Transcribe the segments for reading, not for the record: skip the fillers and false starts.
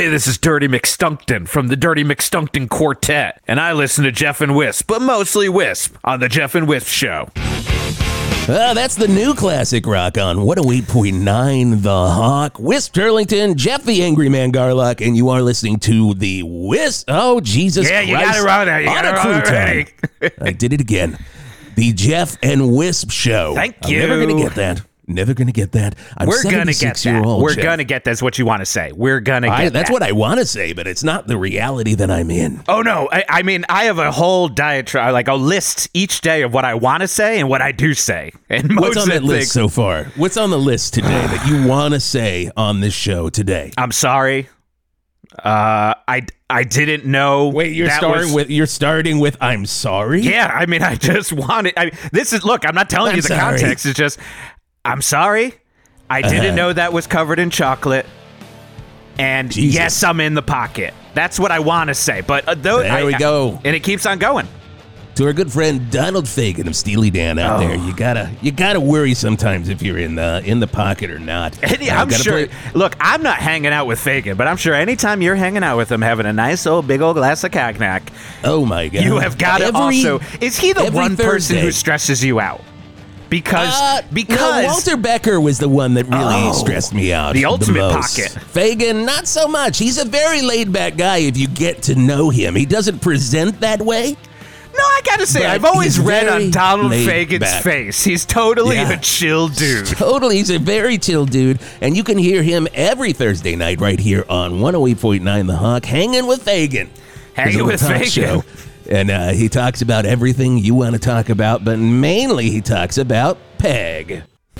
Hey, this is Dirty McStunkton from the Dirty McStunkton Quartet, and I listen to Jeff and Wisp, but mostly Wisp, on the Jeff and Wisp Show. That's the new classic rock on 108.9 The Hawk. Wisp Turlington, Jeff the Angry Man Garlock, and you are listening to the Wisp. Oh, Jesus Christ. Yeah, you got it wrong there. You got it wrong already. I did it again. The Jeff and Wisp Show. Thank you. I'm never going to get that. Never going to get that. We're going to get that. We're going to get that's what you want to say. We're going to get that. That's what I want to say, but it's not the reality that I'm in. Oh, no. I mean, I have a whole diatribe, like a list each day of what I want to say and what I do say. And most What's on that list so far? What's on the list today that you want to say on this show today? I'm sorry. I didn't know. Wait, you're starting with I'm sorry? Yeah, I mean, I just wanted. Look, I'm not telling you the context. It's just, I'm sorry. I didn't know that was covered in chocolate. And Jesus. Yes, I'm in the pocket. That's what I want to say. But there we go. And it keeps on going. To our good friend Donald Fagen of Steely Dan out there, you gotta worry sometimes if you're in the pocket or not. I'm sure. Look, I'm not hanging out with Fagen, but I'm sure anytime you're hanging out with him, having a nice old big old glass of cognac, oh my God, you have got to also. Is he the one person who stresses you out? Because no, Walter Becker was the one that really stressed me out. The ultimate most. pocket. Fagen, not so much. He's a very laid back guy if you get to know him. He doesn't present that way. No, I gotta say, I've always read on Donald Fagen's face. He's totally a chill dude. Totally, he's a very chill dude. And you can hear him every Thursday night right here on 108.9 The Hawk, hanging with Fagen. Hanging with Fagen. Show. And he talks about everything you want to talk about, but mainly he talks about Peg.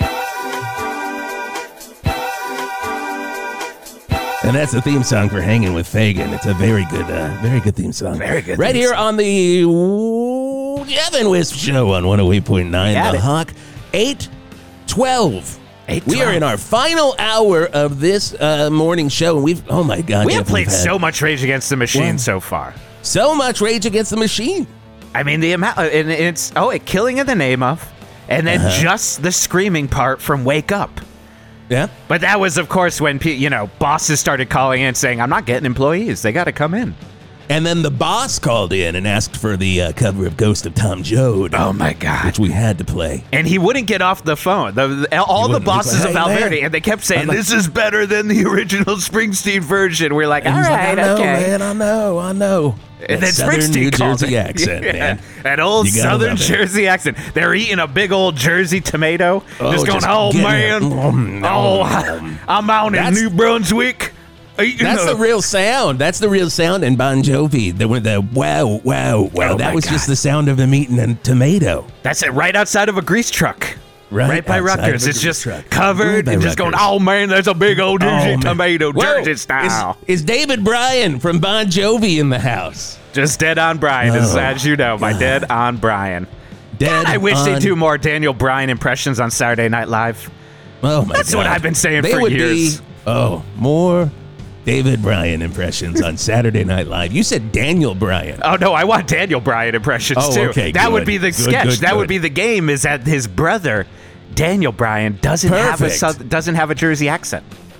And that's the theme song for Hanging with Fagen. It's a very good theme song. Very good. Right here on the Jeff and Wisp Show on 108.9 The Hawk, 8:12. We are in our final hour of this morning show, and we have played so much Rage Against the Machine so far. So much Rage Against the Machine. I mean, the amount, and it's Killing in the Name of, and then just the screaming part from Wake Up. Yeah. But that was, of course, when bosses started calling in saying, "I'm not getting employees; they got to come in." And then the boss called in and asked for the cover of Ghost of Tom Joad. Oh, my God. Which we had to play. And he wouldn't get off the phone. All the bosses of Valverde, and they kept saying, this is better than the original Springsteen version. We're like, all right, okay. Man, I know. And then Springsteen New Jersey accent, man. That old Southern Jersey accent. They're eating a big old Jersey tomato. Just going, I'm out in New Brunswick. That's the real sound. That's the real sound in Bon Jovi. The wow. That was just the sound of him eating a tomato. That's it, right outside of a grease truck. Right by Rutgers. It's just covered and just going, oh, man, there's a big old Jersey tomato, Jersey style. Is David Bryan from Bon Jovi in the house? Just Dead on Bryan, as you know, my Dead on Bryan. I wish they'd do more Daniel Bryan impressions on Saturday Night Live. Oh, my God. That's what I've been saying for years. More David Bryan impressions on Saturday Night Live. You said Daniel Bryan. Oh, no, I want Daniel Bryan impressions, too. Okay, that would be the sketch. That would be the game, is that his brother, Daniel Bryan, doesn't have a Jersey accent.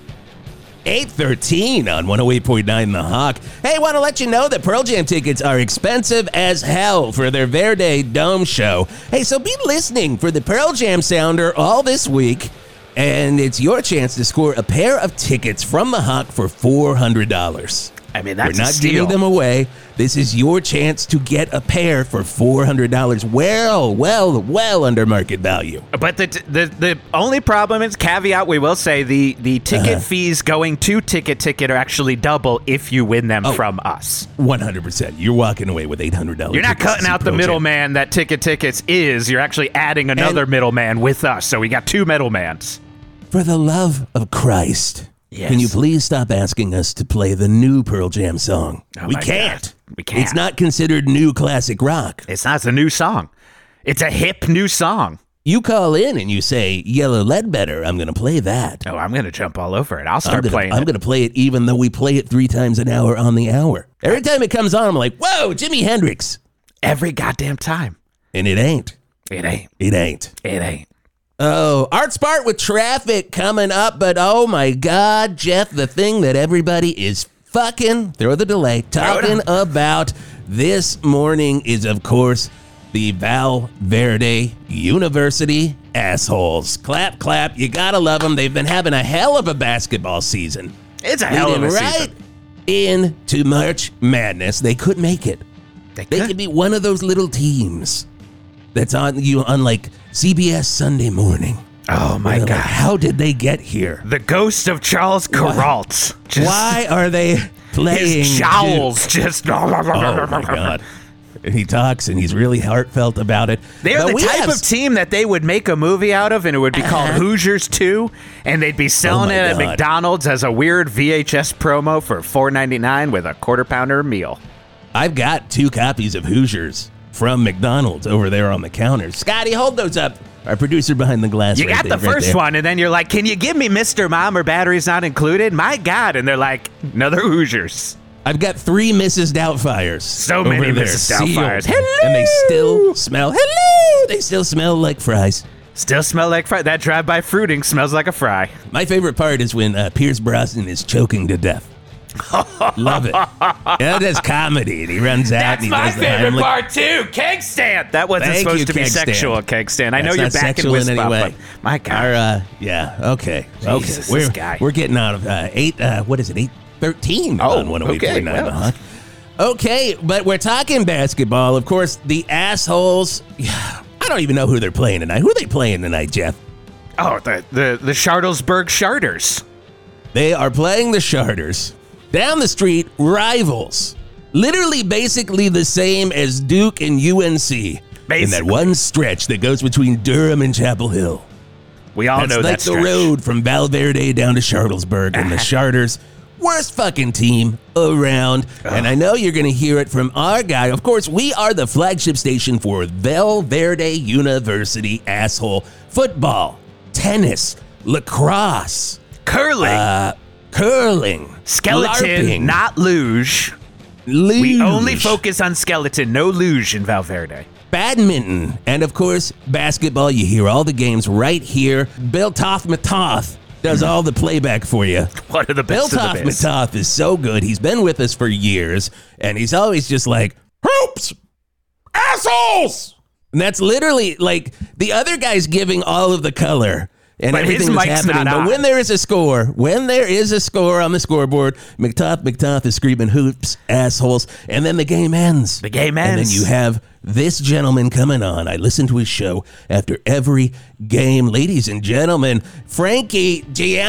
8:13 on 108.9 The Hawk. Hey, want to let you know that Pearl Jam tickets are expensive as hell for their Verde Dome show. Hey, so be listening for the Pearl Jam Sounder all this week. And it's your chance to score a pair of tickets from The Hawk for $400. I mean, that's We're not giving them away. This is your chance to get a pair for $400. Well under market value. But the only problem is, caveat, we will say, the ticket fees going to Ticket are actually double if you win them from us. 100%. You're walking away with $800. You're not cutting out the middleman that Tickets is. You're actually adding another middleman with us. So we got two middlemans. For the love of Christ, can you please stop asking us to play the new Pearl Jam song? We can't. We can't. It's not considered new classic rock. It's not. It's a new song. It's a hip new song. You call in and you say, Yellow Ledbetter, I'm going to play that. Oh, I'm going to jump all over it. I'll start playing it. I'm going to play it even though we play it 3 times an hour on the hour. Every time it comes on, I'm like, whoa, Jimi Hendrix. Every goddamn time. And it ain't. It ain't. It ain't. It ain't. Oh, Art Spart with Traffic coming up, but oh my God, Jeff, the thing that everybody is throw the delay, talking about this morning is, of course, the Valverde University assholes. Clap, clap. You gotta love them. They've been having a hell of a basketball season. It's a hell of a right season. Into March Madness. They could make it. They could be one of those little teams that's on like CBS Sunday Morning. Oh my God. Like, how did they get here? The ghost of Charles Kuralt. Why are they playing? His jowls just. Oh my God. He talks and he's really heartfelt about it. They're the type of team that they would make a movie out of, and it would be called Hoosiers 2, and they'd be selling it at McDonald's as a weird VHS promo for $4.99 with a quarter-pounder meal. I've got 2 copies of Hoosiers from McDonald's over there on the counter. Scotty, hold those up. Our producer behind the glass. You got the first one, and then you're like, can you give me Mr. Mom or batteries not included? My God. And they're like, another Hoosiers. I've got 3 Mrs. Doubtfires. So many Mrs. Doubtfires. Hello! And they still smell, hello! They still smell like fries. Still smell like fries. That drive-by fruiting smells like a fry. My favorite part is when Pierce Brosnan is choking to death. Love it. Yeah, that's comedy. And he runs out. That's and he my does the favorite Heimlich. part, too. Keg stand. That wasn't Thank supposed you, to be keg sexual, stand. keg stand. I know That's you're not back in sexual in Wisp any way. but my God. Okay. Jesus, Okay. this guy. We're getting out of 8:13 on 108.9 The Hawk. Okay, but we're talking basketball. Of course, the assholes. I don't even know who they're playing tonight. Who are they playing tonight, Jeff? Oh, the Charlottesburg Sharters. They are playing the Sharters. Down the street, rivals. Literally basically the same as Duke and UNC. In that one stretch that goes between Durham and Chapel Hill. We all know that like stretch. the road from Valverde down to Charlottesburg, and the Charters, worst fucking team around. And I know you're going to hear it from our guy. Of course, we are the flagship station for Valverde University, asshole. Football, tennis, lacrosse, curling, skeleton, LARPing, not luge. We only focus on skeleton, no luge in Valverde. Badminton, and of course, basketball. You hear all the games right here. Bill Toth does all the playback for you. What are the best Bill of the best? Toth is so good. He's been with us for years, and he's always just like, hoops, assholes. And that's literally like the other guy's giving all of the color and but everything that's happening. But when there is a score on the scoreboard, McToth is screaming hoops, assholes, and then the game ends. The game ends. And then you have this gentleman coming on. I listen to his show after every game. Ladies and gentlemen, Frankie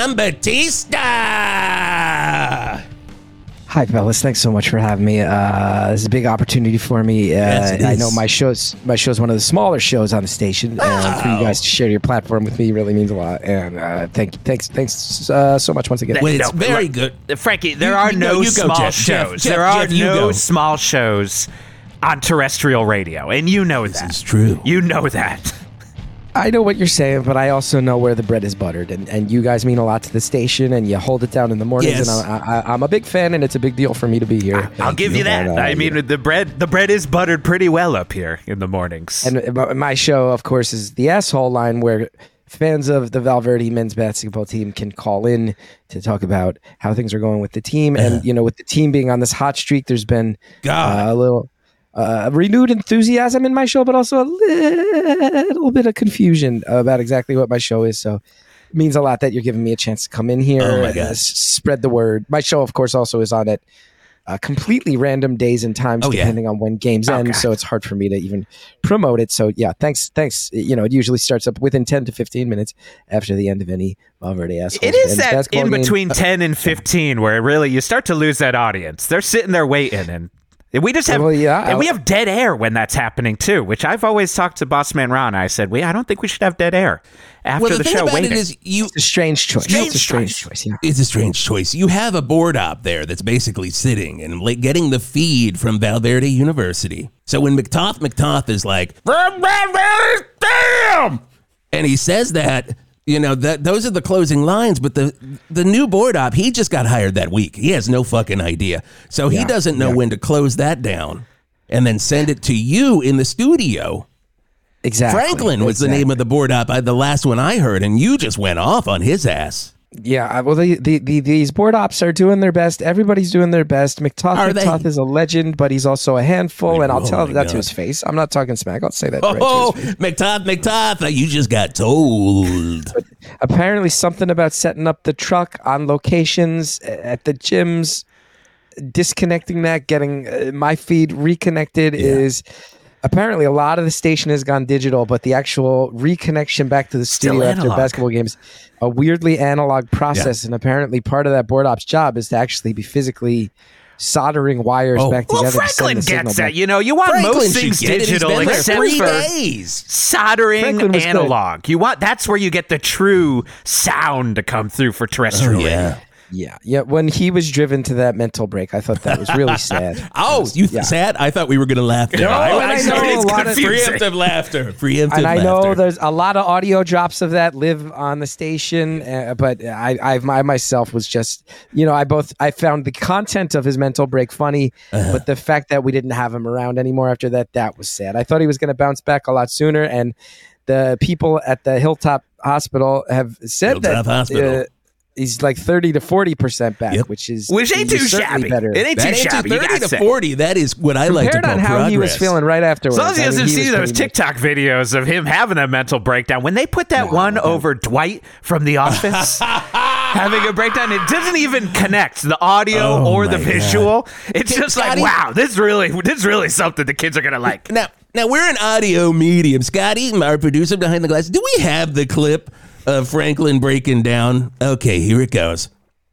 Giambattista. Hi, fellas. Thanks so much for having me. This is a big opportunity for me. Yes, I know my show's one of the smaller shows on the station, and for you guys to share your platform with me really means a lot. And thanks so much once again. Well, it's very good. Frankie, there are no small shows. There are no small shows on terrestrial radio, and you know that. This is true. You know that. I know what you're saying, but I also know where the bread is buttered, and you guys mean a lot to the station, and you hold it down in the mornings, Yes. and I'm a big fan, and it's a big deal for me to be here. I'll give you that. And, I mean, the bread is buttered pretty well up here in the mornings. And my show, of course, is the Asshole Line, where fans of the Valverde men's basketball team can call in to talk about how things are going with the team. And, with the team being on this hot streak, there's been a little renewed enthusiasm in my show, but also a little bit of confusion about exactly what my show is. So it means a lot that you're giving me a chance to come in here and spread the word. My show, of course, also is on at completely random days and times depending on when games end. So it's hard for me to even promote it. So yeah, thanks. It usually starts up within 10 to 15 minutes after the end of any Valverde assholes. It is that in between 10 and 15 where really you start to lose that audience. They're sitting there waiting, and we just have we have dead air when that's happening too, which I've always talked to Boss Man Ron. I said, I don't think we should have dead air after the show. It's a strange choice. It's a strange choice. Yeah. It's a strange choice. You have a board op there that's basically sitting and getting the feed from Valverde University. So when McToth is like, damn, and he says that, those are the closing lines, but the new board op, he just got hired that week. He has no fucking idea. So he doesn't know when to close that down and then send it to you in the studio. Exactly. Franklin was the name of the board op, the last one I heard, and you just went off on his ass. Yeah, well, these board ops are doing their best. Everybody's doing their best. McToth is a legend, but he's also a handful, and I'll tell that to his face. I'm not talking smack. I'll say that right to his face. McToth, you just got told. But apparently something about setting up the truck on locations at the gyms, disconnecting that, getting my feed reconnected is... Apparently, a lot of the station has gone digital, but the actual reconnection back to the studio after basketball games, a weirdly analog process. And apparently, part of that board ops job is to actually be physically soldering wires back together. Well, Franklin gets that. You know, you want most things digital, except for soldering analog. That's where you get the true sound to come through for terrestrial. Yeah. When he was driven to that mental break, I thought that was really sad. Sad? I thought we were going to laugh. No, I know it's a lot of preemptive laughter. And I know there's a lot of audio drops of that live on the station, but I myself was just, I found the content of his mental break funny, but the fact that we didn't have him around anymore after that was sad. I thought he was going to bounce back a lot sooner, and the people at the Hilltop Hospital have said he's like 30 to 40% back, which ain't too shabby. Better. It ain't too shabby. 30 to 40. That is what I like to call progress. Compared on how he was feeling right afterwards. As long as he doesn't see those TikTok videos of him having a mental breakdown. When they put that one over Dwight from The Office having a breakdown, it doesn't even connect the audio or the visual. God. It's just like, wow, this is really something the kids are gonna like. Now we're an audio medium. Scotty, our producer behind the glass. Do we have the clip of Franklin breaking down? Okay, here it goes.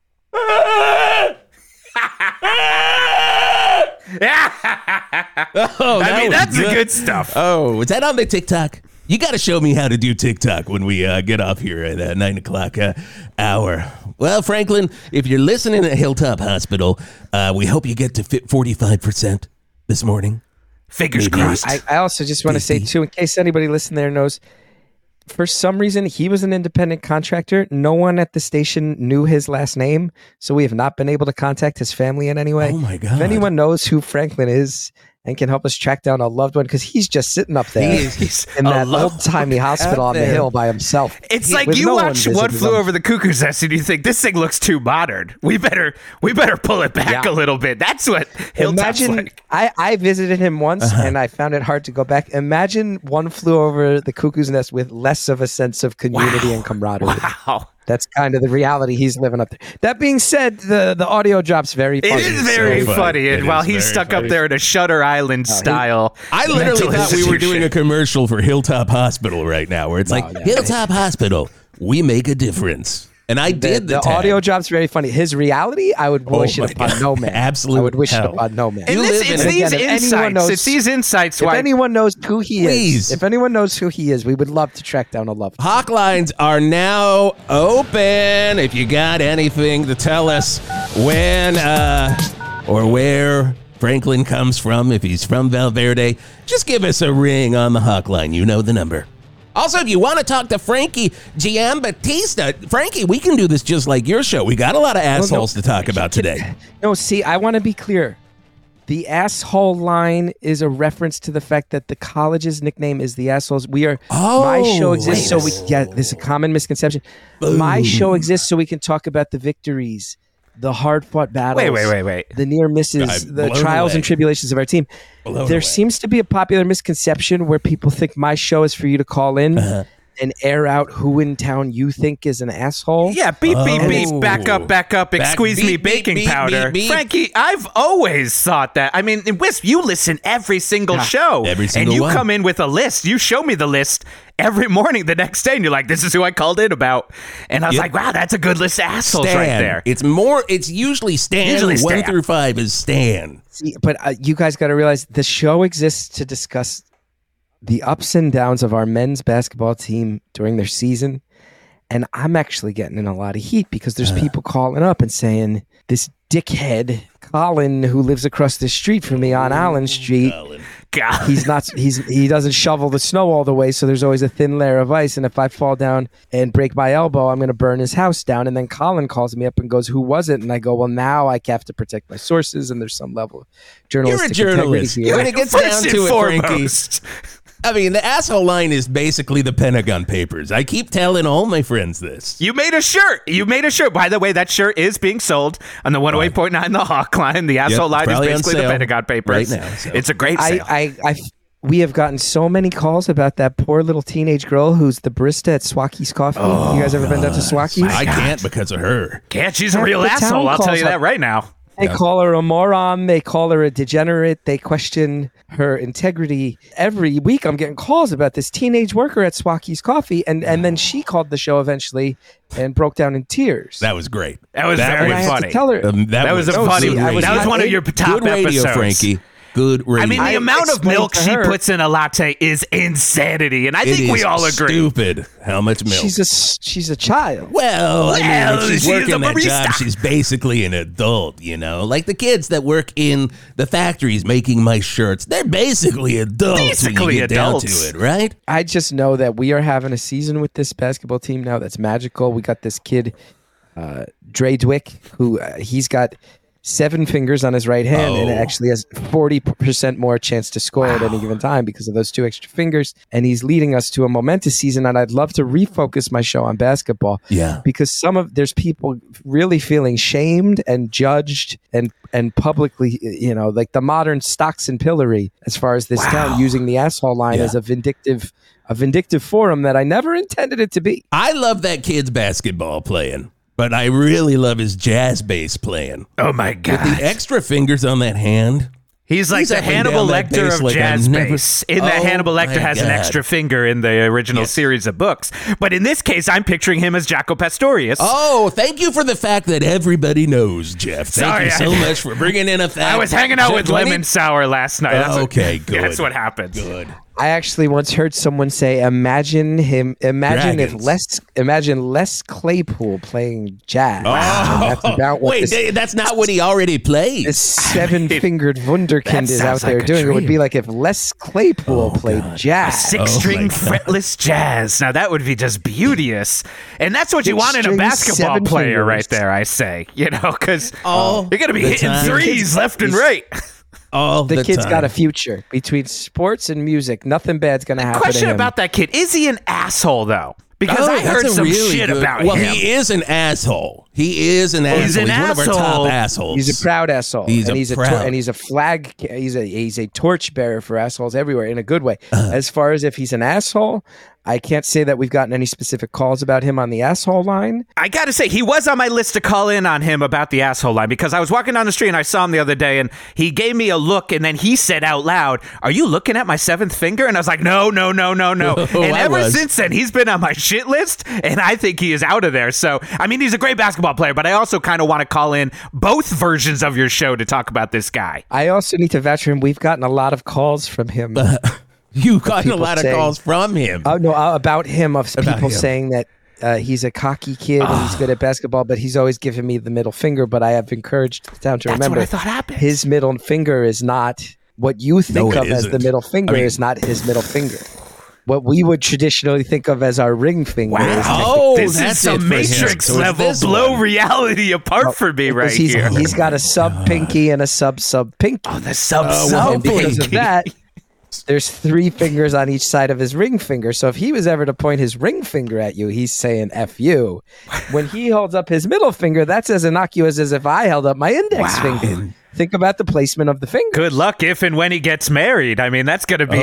That's the good stuff. Oh, is that on the TikTok? You got to show me how to do TikTok when we get off here at 9 o'clock hour. Well, Franklin, if you're listening at Hilltop Hospital, we hope you get to 45% this morning. Fingers crossed. I also just want to say, too, in case anybody listening there knows, for some reason, he was an independent contractor. No one at the station knew his last name, so we have not been able to contact his family in any way. Oh, my God. If anyone knows who Franklin is and can help us track down a loved one, because he's just sitting up there in that old-timey hospital on the hill by himself. It's like you watch One Flew Over the Cuckoo's Nest and you think, this thing looks too modern. We better pull it back a little bit. That's what Hilltop's like. I visited him once and I found it hard to go back. Imagine One Flew Over the Cuckoo's Nest with less of a sense of community and camaraderie. Wow. That's kind of the reality he's living up there. That being said, the audio drop's very funny. It is very funny. And while he's stuck up there in a Shutter Island style. I literally thought we were doing a commercial for Hilltop Hospital right now, where it's Hilltop Hospital, we make a difference. And I did the audio drop's very funny. His reality, I would wish it upon no man. Absolutely. I would wish it upon no man. And it's these insights. If anyone knows who he is, we would love to track down a loved one. Hawk lines are now open. If you got anything to tell us when or where Franklin comes from, if he's from Valverde, just give us a ring on the Hawk line. You know the number. Also, if you want to talk to Frankie Giambattista, Frankie, we can do this just like your show. We got a lot of assholes to talk about today. No, see, I want to be clear. The asshole line is a reference to the fact that the college's nickname is the Assholes. My show exists so we this is a common misconception. Boom. My show exists so we can talk about the victories, the hard-fought battles. Wait. The near misses, the trials and tribulations of our team. There seems to be a popular misconception where people think my show is for you to call in and air out who in town you think is an asshole. Yeah, beep. Back up. Squeeze me baking powder. Beep. Frankie, I've always thought that. I mean, Wisp, you listen every single show. Every single one. And you one. come in with a list. You show me the list every morning the next day, and you're like, this is who I called in about. And I was like, wow, that's a good list of assholes right there. It's usually Stan. 1 through 5 is Stan. See, but you guys got to realize the show exists to discuss the ups and downs of our men's basketball team during their season. And I'm actually getting in a lot of heat because there's people calling up and saying, this dickhead, Colin, who lives across the street from me on Allen Street, he doesn't shovel the snow all the way, so there's always a thin layer of ice, and if I fall down and break my elbow, I'm going to burn his house down. And then Colin calls me up and goes, who was it? And I go, well, now I have to protect my sources, and there's some level of journalistic You're a journalist. Here. When it gets down to it, Frankie, I mean, the asshole line is basically the Pentagon Papers. I keep telling all my friends this. You made a shirt. By the way, that shirt is being sold on the 108.9 The Hawk line. The asshole line is basically the Pentagon Papers. Right now, so. It's a great sale. We have gotten so many calls about that poor little teenage girl who's the barista at Swacky's Coffee. You guys ever been down to Swacky's? I can't because of her. Can't. She's a real asshole. I'll tell you that right now. They call her a moron. They call her a degenerate. They question her integrity. Every week I'm getting calls about this teenage worker at Swacky's Coffee. And then she called the show eventually and broke down in tears. That was great. That was very funny. Tell her, that was funny. That was one of your top good radio, episodes. Frankie. Good radio. I mean, the amount of milk she puts in a latte is insanity, and I think we all agree. Stupid. How much milk? She's a child. Well, I mean, if she's working that job, she's basically an adult, you know? Like the kids that work in the factories making my shirts, they're basically adults when you get down to it, right? I just know that we are having a season with this basketball team now that's magical. We got this kid, Dre Dwick, who he's got 7 fingers on his right hand and actually has 40% more chance to score at any given time because of those 2 extra fingers. And he's leading us to a momentous season. And I'd love to refocus my show on basketball. Yeah. Because there's people really feeling shamed and judged and publicly, you know, like the modern stocks and pillory as far as this town using the asshole line as a vindictive forum that I never intended it to be. I love that kid's basketball playing. But I really love his jazz bass playing. Oh, my God. With the extra fingers on that hand. He's like the Hannibal Lecter of jazz bass. In that Hannibal Lecter has an extra finger in the original series of books. But in this case, I'm picturing him as Jaco Pastorius. Oh, thank you for the fact that everybody knows, Jeff. Thank you so much for bringing in a fact. I was hanging out with Lemon Sour last night. Good. That's what happened. Good. I actually once heard someone say, imagine Les Claypool playing jazz. That's not what he already played. This 7-fingered wunderkind is out there doing. It would be like if Les Claypool played jazz. 6-string fretless jazz. Now that would be just beauteous. And that's what you want in a basketball player right there, I say. You know, because you're going to be hitting threes left and right. The kid's got a future between sports and music. Nothing bad's going to happen to him. Question about that kid. Is he an asshole, though? Because I heard some shit about him. Well, he is an asshole. He's one of our top assholes. He's a proud asshole. He's a flag. He's a torchbearer for assholes everywhere in a good way. As far as if he's an asshole, I can't say that we've gotten any specific calls about him on the asshole line. I got to say, he was on my list to call in on him about the asshole line because I was walking down the street and I saw him the other day and he gave me a look and then he said out loud, "Are you looking at my 7th finger?" And I was like, no. And ever since then, he's been on my shit list and I think he is out of there. So, I mean, he's a great basketball player, but I also kind of want to call in both versions of your show to talk about this guy. I also need to vouch for him. We've gotten a lot of calls from him. You've gotten a lot of calls from him. Oh, no, about him, of people saying that he's a cocky kid and he's good at basketball, but he's always given me the middle finger. But I have encouraged the town to remember what I thought happened. His middle finger is not what you think of as the middle finger is not his middle finger. What we would traditionally think of as our ring finger. Wow. This is some Matrix level blow reality apart for me right here. He's got a sub pinky and a sub pinky. Oh, the sub pinky. Because of that, there's 3 fingers on each side of his ring finger. So if he was ever to point his ring finger at you, he's saying F you. When he holds up his middle finger, that's as innocuous as if I held up my index finger. Think about the placement of the finger. Good luck if and when he gets married. I mean, that's going to be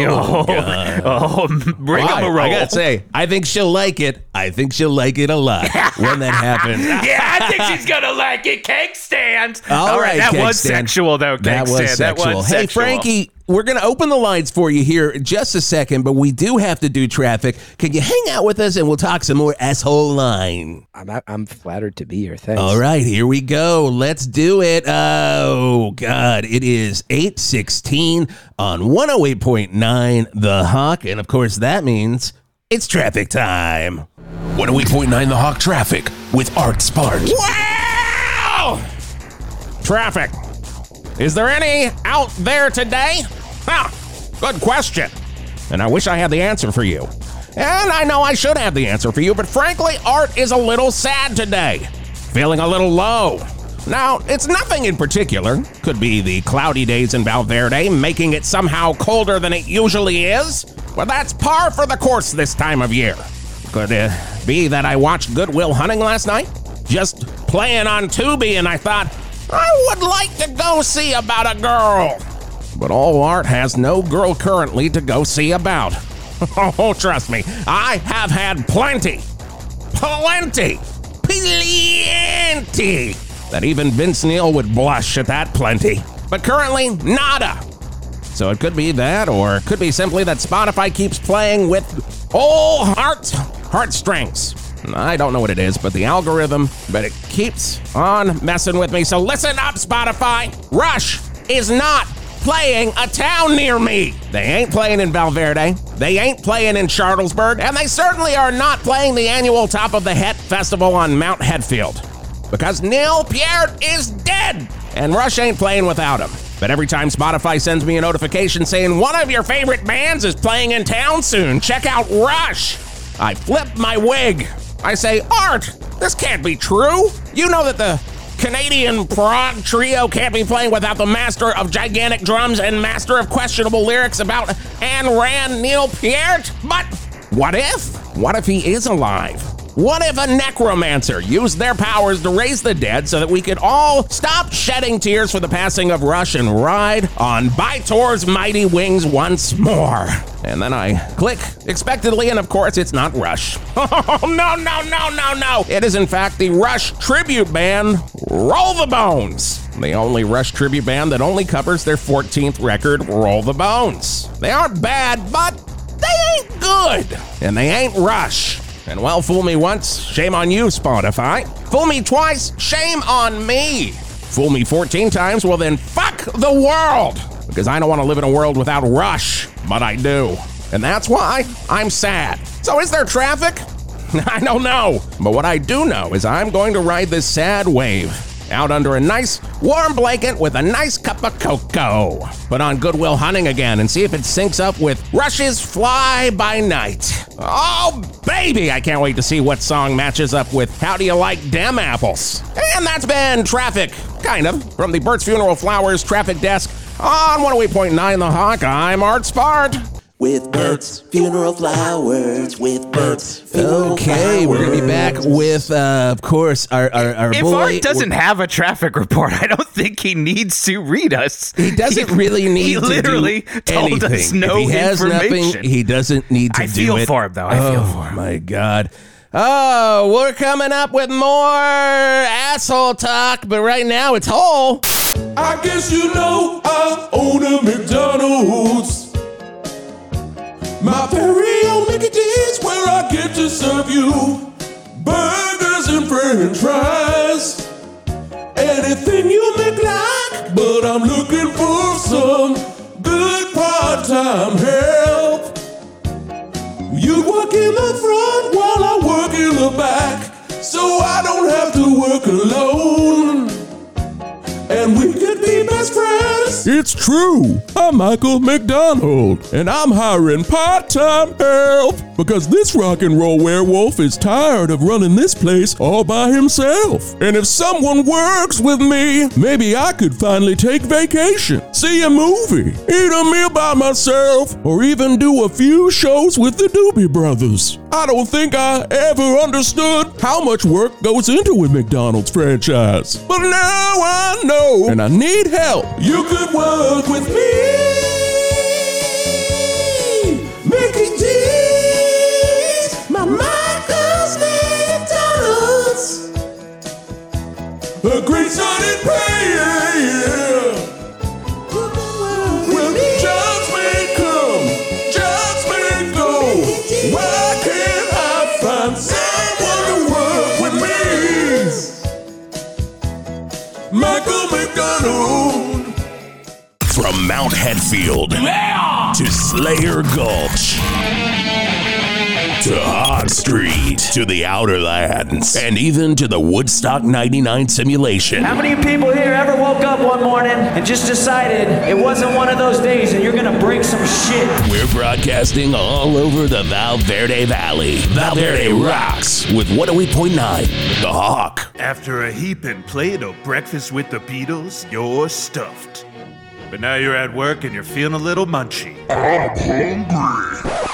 rigmarole. I got to say, I think she'll like it. I think she'll like it a lot when that happens. Yeah, I think she's going to like it. Cake stand. All right, that was sexual, though, Cake stand. That was sexual. Hey, Frankie, we're going to open the lines for you here in just a second, but we do have to do traffic. Can you hang out with us and we'll talk some more asshole line? I'm flattered to be here. Thanks. All right, here we go. Let's do it. Oh, God. It is 8:16 on 108.9 The Hawk. And, of course, that means it's traffic time. 108.9 The Hawk traffic with Art Spark. Wow! Traffic. Is there any out there today? Good question. And I wish I had the answer for you. And I know I should have the answer for you, but frankly, Art is a little sad today. Feeling a little low. Now, it's nothing in particular. Could be the cloudy days in Valverde making it somehow colder than it usually is. But that's par for the course this time of year. Could it be that I watched Good Will Hunting last night? Just playing on Tubi, and I thought, I would like to go see about a girl. But old Art has no girl currently to go see about. Oh, trust me, I have had plenty. That even Vince Neil would blush at that plenty. But currently, nada. So it could be that, or it could be simply that Spotify keeps playing with old heartstrings. I don't know what it is, but the algorithm, but it keeps on messing with me. So listen up, Spotify. Rush is not playing a town near me. They ain't playing in Valverde. They ain't playing in Charlottesburg. And they certainly are not playing the annual Top of the Het Festival on Mount Hetfield. Because Neil Peart is dead. And Rush ain't playing without him. But every time Spotify sends me a notification saying one of your favorite bands is playing in town soon, check out Rush, I flip my wig. I say, Art, this can't be true. You know that the Canadian prog trio can't be playing without the master of gigantic drums and master of questionable lyrics about Ayn Rand, Neil Peart. But what if? What if he is alive? What if a necromancer used their powers to raise the dead so that we could all stop shedding tears for the passing of Rush and ride on By-Tor's mighty wings once more? And then I click expectantly, and of course it's not Rush. Oh, no. It is in fact the Rush tribute band, Roll the Bones. The only Rush tribute band that only covers their 14th record, Roll the Bones. They aren't bad, but they ain't good. And they ain't Rush. And well, fool me once, shame on you, Spotify. Fool me twice, shame on me. Fool me 14 times, well then fuck the world. Because I don't want to live in a world without Rush, but I do. And that's why I'm sad. So is there traffic? I don't know. But what I do know is I'm going to ride this sad wave out under a nice warm blanket with a nice cup of cocoa. Put on Good Will Hunting again and see if it syncs up with Rush's Fly By Night. Oh, baby, I can't wait to see what song matches up with How Do You Like Dem Apples? And that's been traffic, kind of, from the Burt's Funeral Flowers traffic desk on 108.9 The Hawk. I'm Art Spart. With Burt's Funeral Flowers, with Burt's Funeral Flowers. Okay, we're going to be back with, of course, our if boy. Art doesn't have a traffic report, I don't think he needs to read us. He doesn't really need to do anything. He literally told us no if he has information. Nothing, he doesn't need to do it. I feel for him, though. I feel for him. Oh, my God. Oh, we're coming up with more asshole talk, but right now it's whole. I guess you know I own a McDonald's. My very own Mickey D's, where I get to serve you burgers and french fries. Anything you make like, but I'm looking for some good part-time help. You work in the front while I work in the back, so I don't have to work alone. And we could be best friends. It's true. I'm Michael McDonald, and I'm hiring part-time help because this rock and roll werewolf is tired of running this place all by himself. And if someone works with me, maybe I could finally take vacation, see a movie, eat a meal by myself, or even do a few shows with the Doobie Brothers. I don't think I ever understood how much work goes into a McDonald's franchise. But now I know, and I need help. You could work with me. Mickey D's, my Michael's McDonald's. A great starting pay, yeah. Well, jobs may come, jobs may go. Why can't I find someone to work with me? Michael McDonald. From Mount Hetfield to Slayer Gulch to Hog Street to the Outer Lands and even to the Woodstock 99 simulation. How many people here ever woke up one morning and just decided it wasn't one of those days and you're gonna break some shit? We're broadcasting all over the Valverde Valley. Valverde rocks with 108.9 The Hawk. After a heaping plate of breakfast with the Beatles, you're stuffed. But now you're at work and you're feeling a little munchy. I'm hungry.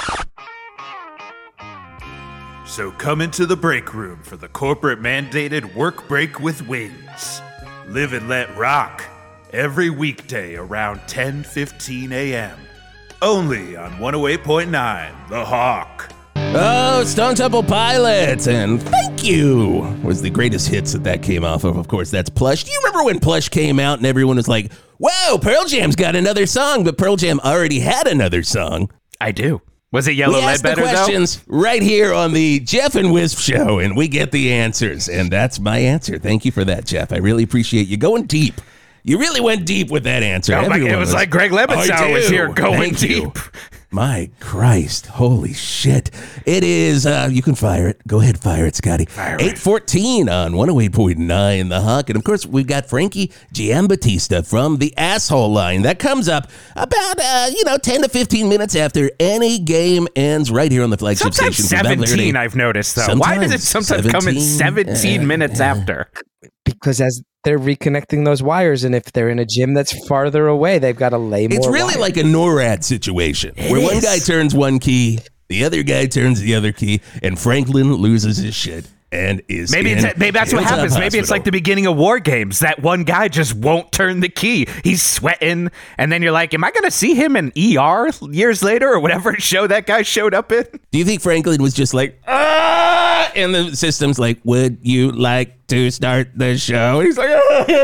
So come into the break room for the corporate mandated work break with wings. Live and let rock every weekday around 10:15 a.m. Only on 108.9 The Hawk. Oh, Stone Temple Pilots and Thank You was the greatest hits that came off of. Of course, that's Plush. Do you remember when Plush came out and everyone was like, whoa, Pearl Jam's got another song, but Pearl Jam already had another song? I do. Was it Yellow Lead Better, though? We ask the questions right here on the Jeff and Wisp Show, and we get the answers. And that's my answer. Thank you for that, Jeff. I really appreciate you going deep. You really went deep with that answer. Oh, it was like Greg Lebensauer was here going deep. My Christ. Holy shit. It is, you can fire it. Go ahead, fire it, Scotty. 8:14 on 108.9 The Hawk. And of course, we've got Frankie Giambattista from the Asshole Line. That comes up about, 10 to 15 minutes after any game ends right here on the flagship station. Sometimes 17, I've noticed, though. Why does it sometimes come in 17 minutes after? Because as they're reconnecting those wires, and if they're in a gym that's farther away, they've got to lay more. It's really wire. like a NORAD situation where one guy turns one key, the other guy turns the other key, and Franklin loses his shit and is maybe that's what happens. Maybe it's like the beginning of War Games. That one guy just won't turn the key. He's sweating, and then you're like, am I going to see him in ER years later or whatever show that guy showed up in? Do you think Franklin was just like, and the system's like, would you like to start the show? He's like,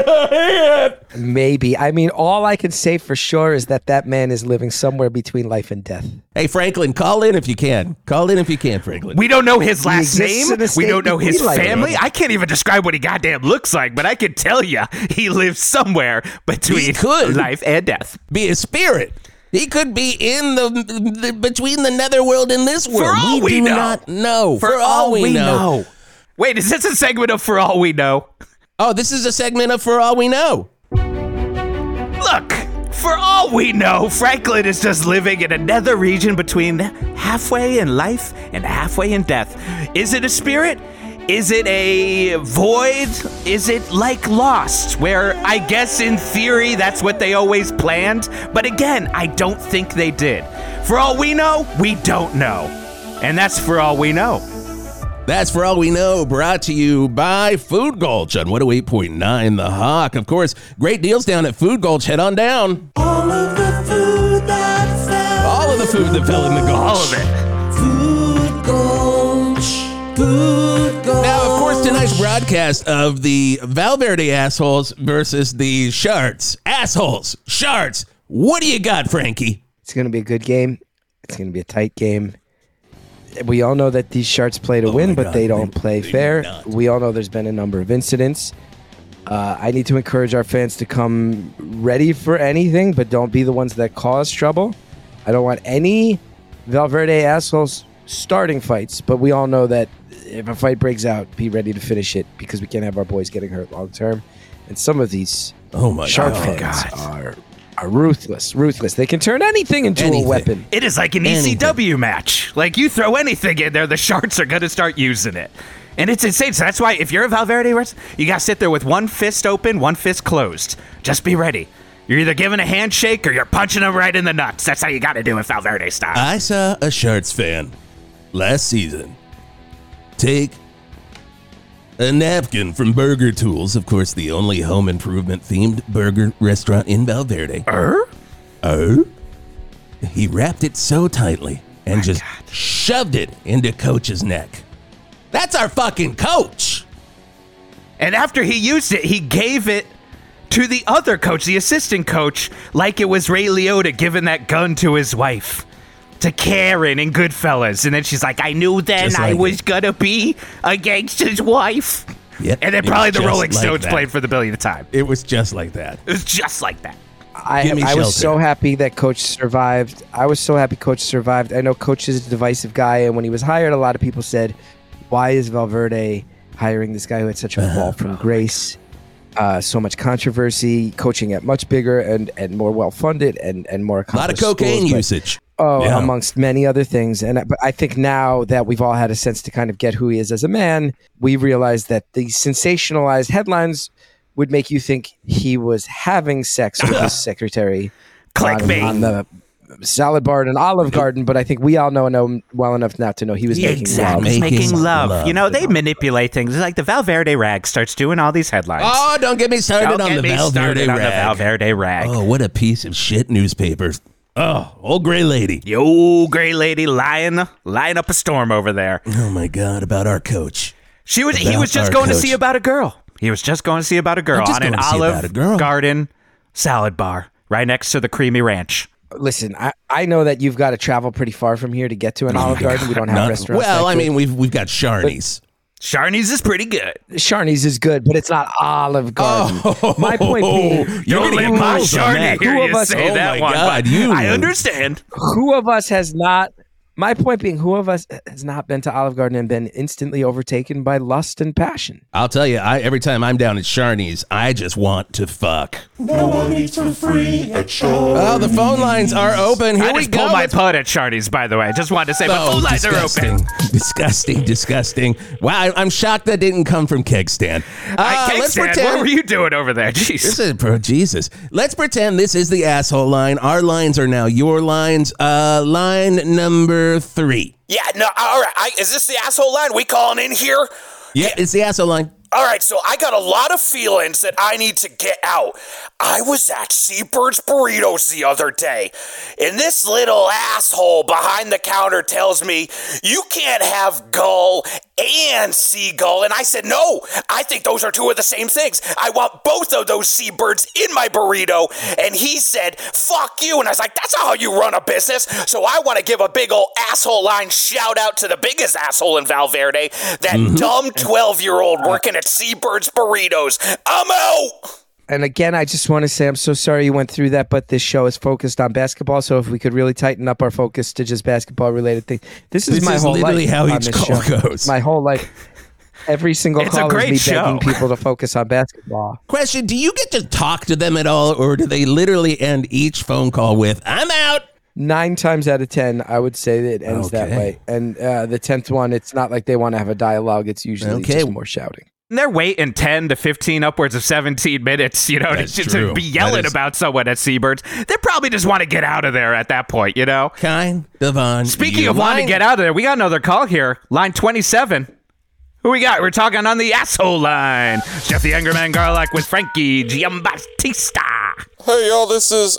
maybe. I mean, all I can say for sure is that man is living somewhere between life and death. Hey, Franklin, call in if you can. Call in if you can, Franklin. We don't know his last name. We don't know his family. I can't even describe what he goddamn looks like, but I can tell you he lives somewhere between life and death. Be a spirit. He could be in the between the netherworld and this world. For all we do know. Not know. For all we know. Wait, is this a segment of For All We Know? Oh, this is a segment of For All We Know. Look, for all we know, Franklin is just living in a nether region between halfway in life and halfway in death. Is it a spirit? Is it a void? Is it like Lost, where I guess in theory that's what they always planned? But again, I don't think they did. For all we know, we don't know. And that's For All We Know. That's For All We Know, brought to you by Food Gulch on 108.9 The Hawk. Of course, great deals down at Food Gulch. Head on down. All of the food that fell. All of the food that fell in the gulch. All of it. Food Gulch. Food Gulch. Now, of course, tonight's broadcast of the Valverde assholes versus the Sharts. Assholes. Sharts. What do you got, Frankie? It's going to be a good game. It's going to be a tight game. We all know that these Sharts play to win, but they don't play fair. We all know there's been a number of incidents. I need to encourage our fans to come ready for anything, but don't be the ones that cause trouble. I don't want any Valverde assholes starting fights, but we all know that if a fight breaks out, be ready to finish it because we can't have our boys getting hurt long term. And some of these Shark fans are ruthless. They can turn anything into a weapon. It is like an ECW match. Like, you throw anything in there, the Sharks are going to start using it. And it's insane. So that's why if you're a Valverde, you got to sit there with one fist open, one fist closed. Just be ready. You're either giving a handshake or you're punching them right in the nuts. That's how you got to do it Valverde style. I saw a Sharks fan last season take a napkin from Burger Tools, of course, the only home improvement themed burger restaurant in Valverde. He wrapped it so tightly and shoved it into Coach's neck. That's our fucking coach. And after he used it, he gave it to the other coach, the assistant coach, like it was Ray Liotta giving that gun to his wife. To Karen in Goodfellas, and then she's like, I knew then I was gonna be against his wife. Yep. And then probably the Rolling Stones played for the billionth time. It was just like that. It was just like that. I was so happy that Coach survived. I know Coach is a divisive guy, and when he was hired, a lot of people said, why is Valverde hiring this guy who had such a fall from grace? So much controversy, coaching at much bigger and more well-funded and more accomplished a lot of cocaine schools, usage. Amongst many other things. But I think now that we've all had a sense to kind of get who he is as a man, we realize that the sensationalized headlines would make you think he was having sex with his secretary on salad bar at an Olive Garden, but I think we all know him well enough not to know he was making love. Making love. You know, they manipulate things. It's like the Valverde rag starts doing all these headlines. Oh, don't get me started on the Valverde rag. Oh, what a piece of shit newspaper. Oh, old gray lady. The old gray lady lying up a storm over there. Oh, my God, about our coach. He was just going to see about a girl. He was just going to see about a girl on an Olive Garden salad bar right next to the Creamy Ranch. Listen, I know that you've got to travel pretty far from here to get to an Olive Garden. We don't have restaurants. Well, I mean, we've got Sharnies. Sharnies is pretty good. Sharnies is good, but it's not Olive Garden. My point being, you're going to get my Sharnie here. Who of us? Say that one. God, I understand. Who of us has not? My point being, who of us has not been to Olive Garden and been instantly overtaken by lust and passion? I'll tell you, every time I'm down at Sharnies, I just want to fuck. No one eats for free at Sharnies. Oh, the phone lines are open. Here we go. I pull my putt at Sharnies, by the way. I just wanted to say, my phone lines are open. Disgusting. Wow, I'm shocked that didn't come from Kegstand. Let's pretend. What were you doing over there? Jeez. Jesus. Let's pretend this is the asshole line. Our lines are now your lines. Line number 3. Yeah, no, all right. Is this the asshole line? We calling in here? Yeah, it's the asshole line. All right, so I got a lot of feelings that I need to get out. I was at Seabird's Burritos the other day, and this little asshole behind the counter tells me, you can't have gull and seagull. And I said, no, I think those are two of the same things. I want both of those seabirds in my burrito. And he said, fuck you. And I was like, that's not how you run a business. So I want to give a big old asshole line shout out to the biggest asshole in Valverde, that dumb 12-year-old working at Seabird's Burritos. I'm out. And again, I just want to say I'm so sorry you went through that, but this show is focused on basketball. So if we could really tighten up our focus to just basketball-related things. This is my whole literally life. How each call goes. My whole life. Every single call is me begging people to focus on basketball. Question, do you get to talk to them at all, or do they literally end each phone call with, I'm out? 9 times out of 10, I would say that it ends that way. And the 10th one, it's not like they want to have a dialogue. It's usually just more shouting. They're waiting 10 to 15, upwards of 17 minutes, to be yelling about someone at Seabirds. They probably just want to get out of there at that point, Kind of on. Speaking of wanting to get out of there, we got another call here. Line 27. Who we got? We're talking on the asshole line. Jeff the Angerman Garlock with Frankie Giambattista. Hey y'all, this is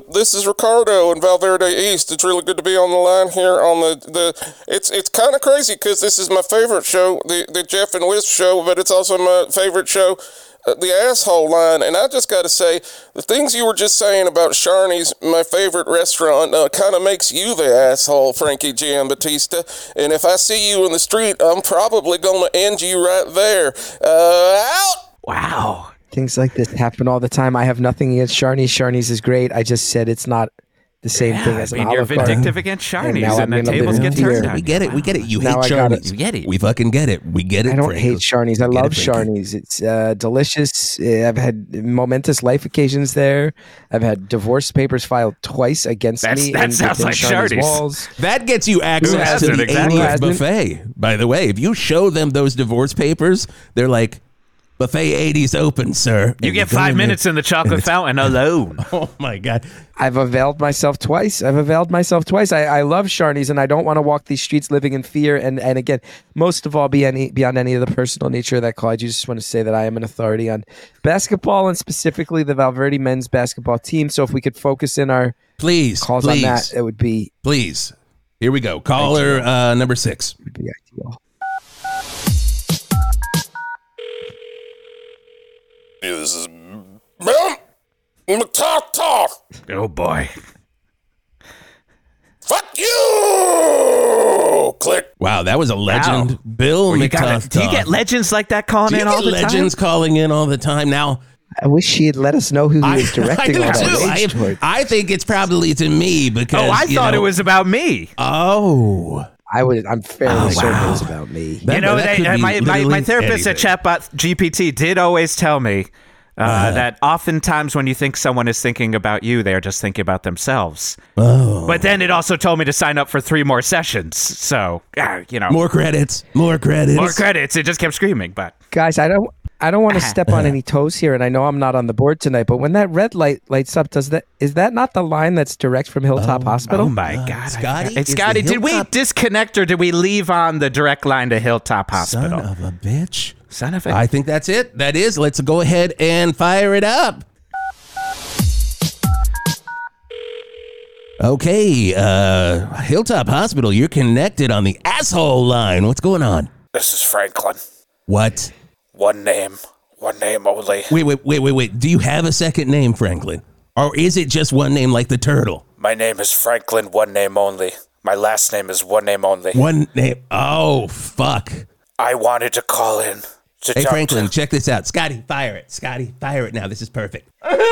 Ricardo in Valverde East. It's really good to be on the line here on it's kind of crazy because this is my favorite show, the Jeff and Wiz show, but it's also my favorite show, the asshole line. And I just got to say, the things you were just saying about Sharnies, my favorite restaurant, kind of makes you the asshole, Frankie Giambattista. And if I see you in the street, I'm probably going to end you right there. Out! Wow. Things like this happen all the time. I have nothing against Sharnies. Sharnies is great. I just said it's not the same thing as an Olive Garden. You're vindictive against Sharnies, and the tables get turned down. We get it. You hate Sharnies. We get it. We fucking get it. We get it. I don't hate Sharnies. I love Sharnies. It's delicious. I've had momentous life occasions there. I've had divorce papers filed twice against me. That sounds like Sharnies. Walls. That gets you access to the 80th buffet. By the way, if you show them those divorce papers, they're like, Buffet 80's open, sir. You get 5 minutes in the chocolate fountain alone. Oh, my God. I've availed myself twice. I love Sharnies, and I don't want to walk these streets living in fear. And again, most of all, beyond any of the personal nature of that call, I just want to say that I am an authority on basketball and specifically the Valverde men's basketball team. So if we could focus in our calls on that, it would be... Please. Here we go. Caller number 6. Would be ideal. This is McTalk. Oh boy. Fuck you! Click. Wow, that was a legend. Wow. Bill McTalk. Do you get legends like that calling in all the time? Legends calling in all the time. Now, I wish she had let us know who he was directing. I think it's probably to me because I thought it was about me. Oh. I'm fairly certain it was about me. My therapist at Chatbot GPT did always tell me that oftentimes when you think someone is thinking about you, they are just thinking about themselves. Oh. But then it also told me to sign up for 3 more sessions. So, More credits. More credits. It just kept screaming. But guys, I don't want to step on any toes here, and I know I'm not on the board tonight, but when that red light lights up, is that not the line that's direct from Hilltop Hospital? Oh my God, Scotty! Hey, Scotty, did we disconnect or did we leave on the direct line to Hilltop Hospital? Son of a bitch! Son of a. I think that's it. That is. Let's go ahead and fire it up. Okay, Hilltop Hospital, you're connected on the asshole line. What's going on? This is Franklin. What? One name only. Wait. Do you have a second name, Franklin? Or is it just one name like the turtle? My name is Franklin, one name only. My last name is one name only. One name? Oh, fuck. I wanted to call in. Hey, Franklin, check this out. Scotty, fire it. Scotty, fire it now. This is perfect.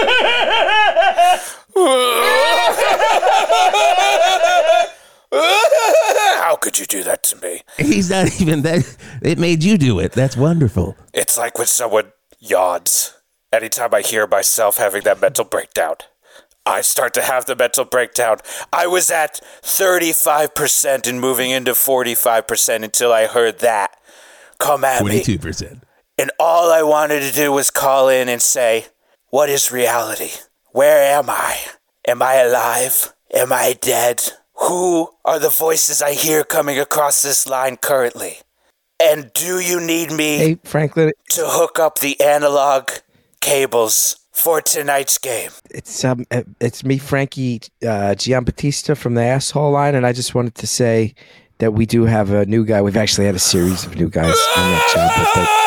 How could you do that to me? He's not even that. It made you do it. That's wonderful. It's like when someone yawns. Anytime I hear myself having that mental breakdown, I start to have the mental breakdown. I was at 35% and moving into 45% until I heard that come at 22%. me. 22%. And all I wanted to do was call in and say, what is reality? Where am I? Am I alive? Am I dead? Who are the voices I hear coming across this line currently? And do you need me, hey, Franklin, to hook up the analog cables for tonight's game? It's me, Frankie Giambattista from the asshole line, and I just wanted to say that we do have a new guy. We've actually had a series of new guys on that show, but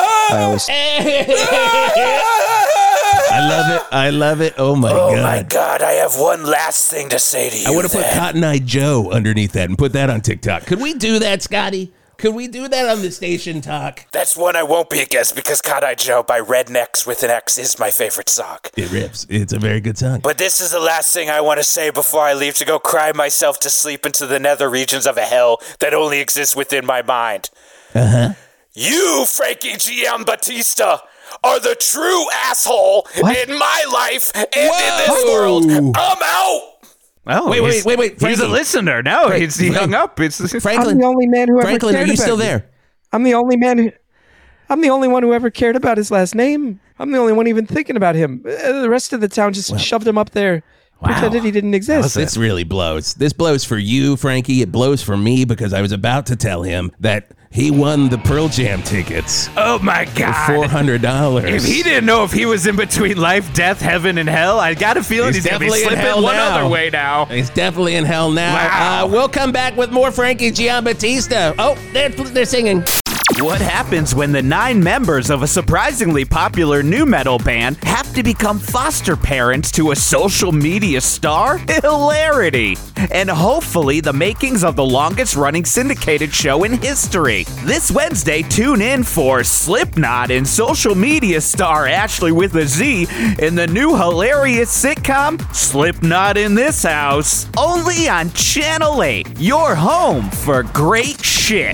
I love it. Oh my God. Oh my God. I have one last thing to say to you. I would have put Cotton Eye Joe underneath that and put that on TikTok. Could we do that, Scotty? Could we do that on the station talk? That's one I won't be against because Cotton Eye Joe by Rednecks with an X is my favorite song. It rips. It's a very good song. But this is the last thing I want to say before I leave to go cry myself to sleep into the nether regions of a hell that only exists within my mind. Uh-huh. You, Frankie Giambattista, are the true asshole in my life and in this world. I'm out. Oh, wait. Frankie. He's a listener. No, he hung up. Franklin, I'm the only man who ever Franklin, cared are you about still him. there? I'm the only one who ever cared about his last name. I'm the only one even thinking about him. The rest of the town just shoved him up there, pretended he didn't exist. This really blows. This blows for you, Frankie. It blows for me because I was about to tell him that he won the Pearl Jam tickets. Oh my God. For $400. If he didn't know if he was in between life, death, heaven, and hell, I got a feeling he's going to be slipping one other way now. He's definitely in hell now. Wow. We'll come back with more Frankie Giambattista. Oh, they're singing. What happens when the 9 members of a surprisingly popular nu metal band have to become foster parents to a social media star? Hilarity! And hopefully the makings of the longest running syndicated show in history. This Wednesday, tune in for Slipknot and social media star Ashley with a Z in the new hilarious sitcom Slipknot in This House. Only on Channel 8, your home for great shit.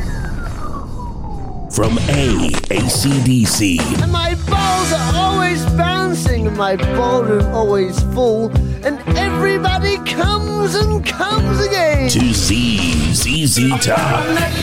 From AC/DC. And my balls are always bouncing, and my ballroom always full, and everybody comes and comes again. To ZZ Top.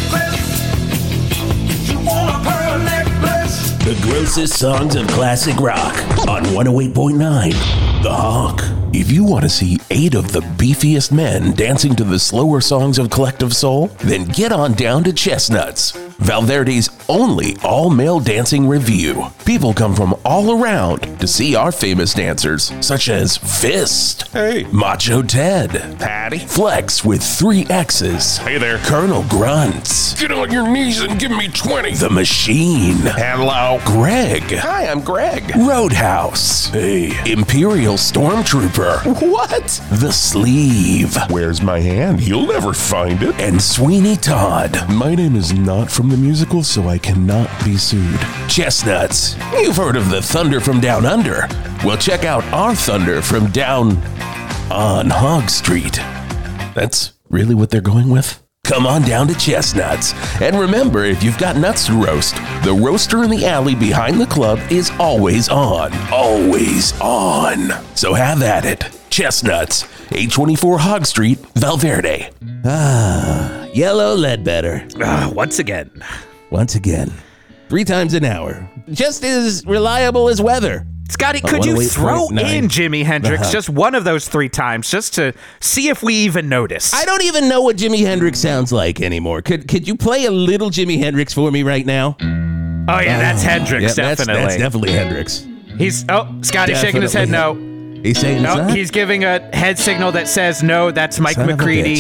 The grossest songs of classic rock on 108.9 The Hawk. If you want to see 8 of the beefiest men dancing to the slower songs of Collective Soul, then get on down to Chestnuts, Valverde's only all-male dancing review. People come from all around to see our famous dancers, such as Fist, Hey. Macho Ted, Patty. Flex with 3 X's, Hey there. Colonel Grunts, Get on your knees and give me 20. The Machine, Hello. Greg, Hi, I'm Greg. Roadhouse, hey, Imperial Stormtrooper, What? The Sleeve, Where's my hand? You'll never find it. and Sweeney Todd. My name is not from the musical, so I cannot be sued. Chestnuts, you've heard of the Thunder from Down Under. Well, check out our Thunder from Down on Hog Street. That's really what they're going with? Come on down to Chestnuts. And remember, if you've got nuts to roast, the roaster in the alley behind the club is always on. Always on. So have at it. Chestnuts, 824 Hog Street, Valverde. Yellow Ledbetter. Once again. Once again. 3 times an hour. Just as reliable as weather. Scotty, could you throw in Jimi Hendrix just one of those 3 times just to see if we even notice? I don't even know what Jimi Hendrix sounds like anymore. Could you play a little Jimi Hendrix for me right now? Oh, yeah, that's Hendrix, definitely. That's definitely Hendrix. Scotty's shaking his head no. He's saying no. He's giving a head signal that says no. That's Mike McCready.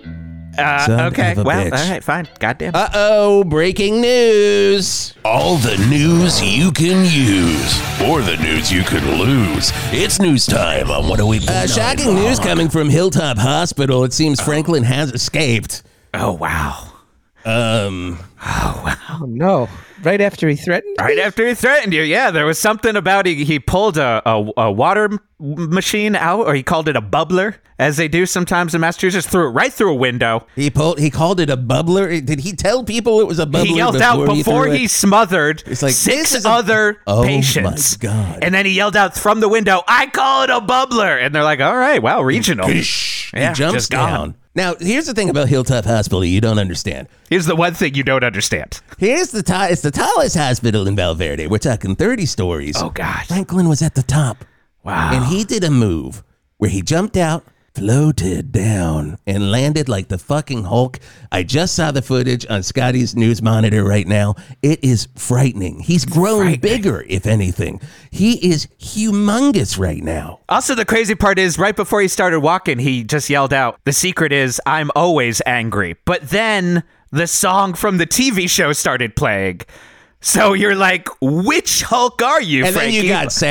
Okay, well, all right, fine. Goddamn. Uh-oh, breaking news. All the news you can use, or the news you could lose. It's news time on 108.9. Shocking news coming from Hilltop Hospital. It seems Franklin has escaped. Oh, wow. Oh, no. Right after he threatened you? Right after he threatened you, yeah. There was something about he pulled a water machine out, or he called it a bubbler, as they do sometimes in Massachusetts, threw it right through a window. He called it a bubbler? Did he tell people it was a bubbler? He yelled out before he smothered 6 other patients. Oh, my God. And then he yelled out from the window, I call it a bubbler. And they're like, all right, wow, regional. He jumps down. Now, here's the thing about Hilltop Hospital you don't understand. Here's the one thing you don't understand. It's the tallest hospital in Valverde. We're talking 30 stories. Oh, God. Franklin was at the top. Wow. And he did a move where he jumped out, floated down, and landed like the fucking Hulk. I just saw the footage on Scotty's news monitor right now. It is frightening. He's grown bigger, if anything. He is humongous right now. Also, the crazy part is right before he started walking, he just yelled out, the secret is I'm always angry. But then the song from the TV show started playing. So you're like, which Hulk are you, and Frankie? Then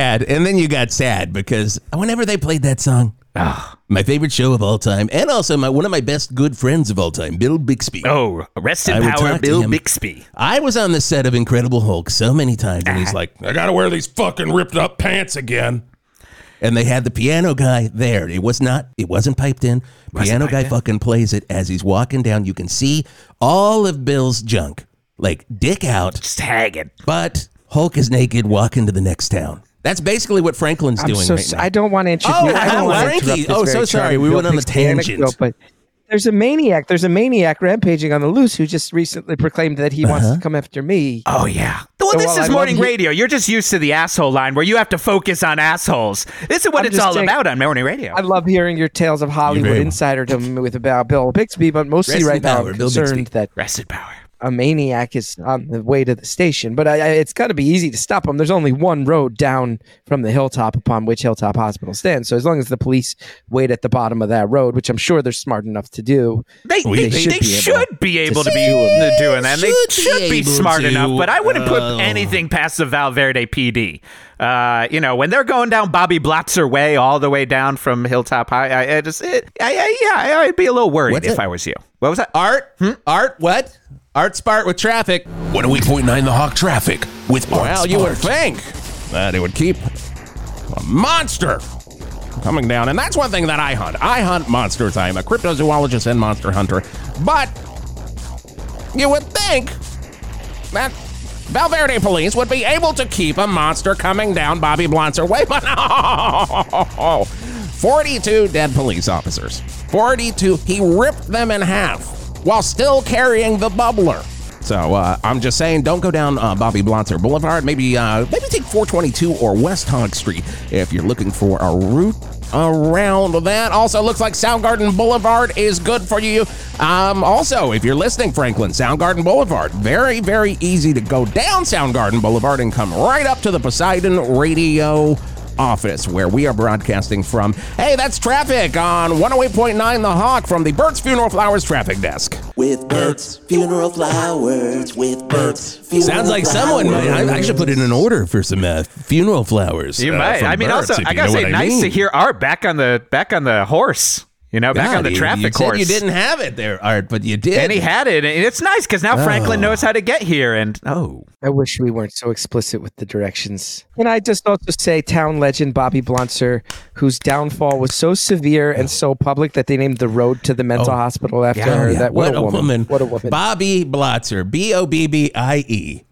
you got sad because whenever they played that song, my favorite show of all time, and also one of my best good friends of all time, Bill Bixby. Oh, rest in power, Bill Bixby. I was on the set of Incredible Hulk so many times, and he's like, I gotta wear these fucking ripped up pants again. And they had the piano guy there. It wasn't piped in. Piano guy fucking plays it as he's walking down. You can see all of Bill's junk, like dick out. Just hanging. But Hulk is naked walking to the next town. That's basically what Franklin's doing right now. I don't want to introduce. Frankie. Oh, so sorry. We went on the tangent. But there's a maniac. There's a maniac rampaging on the loose who just recently proclaimed that he wants to come after me. Oh, yeah. Well, this is morning radio. You're just used to the asshole line where you have to focus on assholes. This is what it's all about on morning radio. I love hearing your tales of Hollywood insiderdom about Bill Bixby, but mostly right now I'm concerned that Rest in power. A maniac is on the way to the station, but it's got to be easy to stop him. There's only one road down from the hilltop upon which Hilltop Hospital stands. So as long as the police wait at the bottom of that road, which I'm sure they're smart enough to do, they should be able to be doing that. They should be smart enough, but I wouldn't put anything past the Valverde PD. When they're going down Bobby Blotzer Way all the way down from Hilltop High, I'd be a little worried if I was you. What was that? Art, what? Art Spart with traffic. 108.9 The Hawk traffic with Art Well, you would think that it would keep a monster coming down. And that's one thing that I hunt. I hunt monsters. I am a cryptozoologist and monster hunter. But you would think that Valverde police would be able to keep a monster coming down Bobby Blotzer Way. But no! 42 dead police officers. 42. He ripped them in half while still carrying the bubbler. So I'm just saying, don't go down Bobby Blotzer Boulevard. Maybe take 422 or West Hog Street if you're looking for a route around that. Also, looks like Soundgarden Boulevard is good for you. Also, if you're listening, Franklin, Soundgarden Boulevard, very, very easy to go down Soundgarden Boulevard and come right up to the Poseidon Radio office where we are broadcasting from. Hey, that's traffic on 108.9 The Hawk from the Burt's Funeral Flowers traffic desk. With Burt's Funeral Flowers, with Burt's Funeral Sounds like someone might. I should put in an order for some funeral flowers. You might. I mean, Burt's, also, I gotta say, nice to hear Art back on the horse. Back on the traffic horse. You didn't have it there, Art, but you did. And he had it. And it's nice because now Franklin knows how to get here. And I wish we weren't so explicit with the directions. And I just also say town legend Bobby Blotzer, whose downfall was so severe and so public that they named the road to the mental hospital after her. Yeah. What a woman. What a woman. Bobby Blotzer, Bobbie.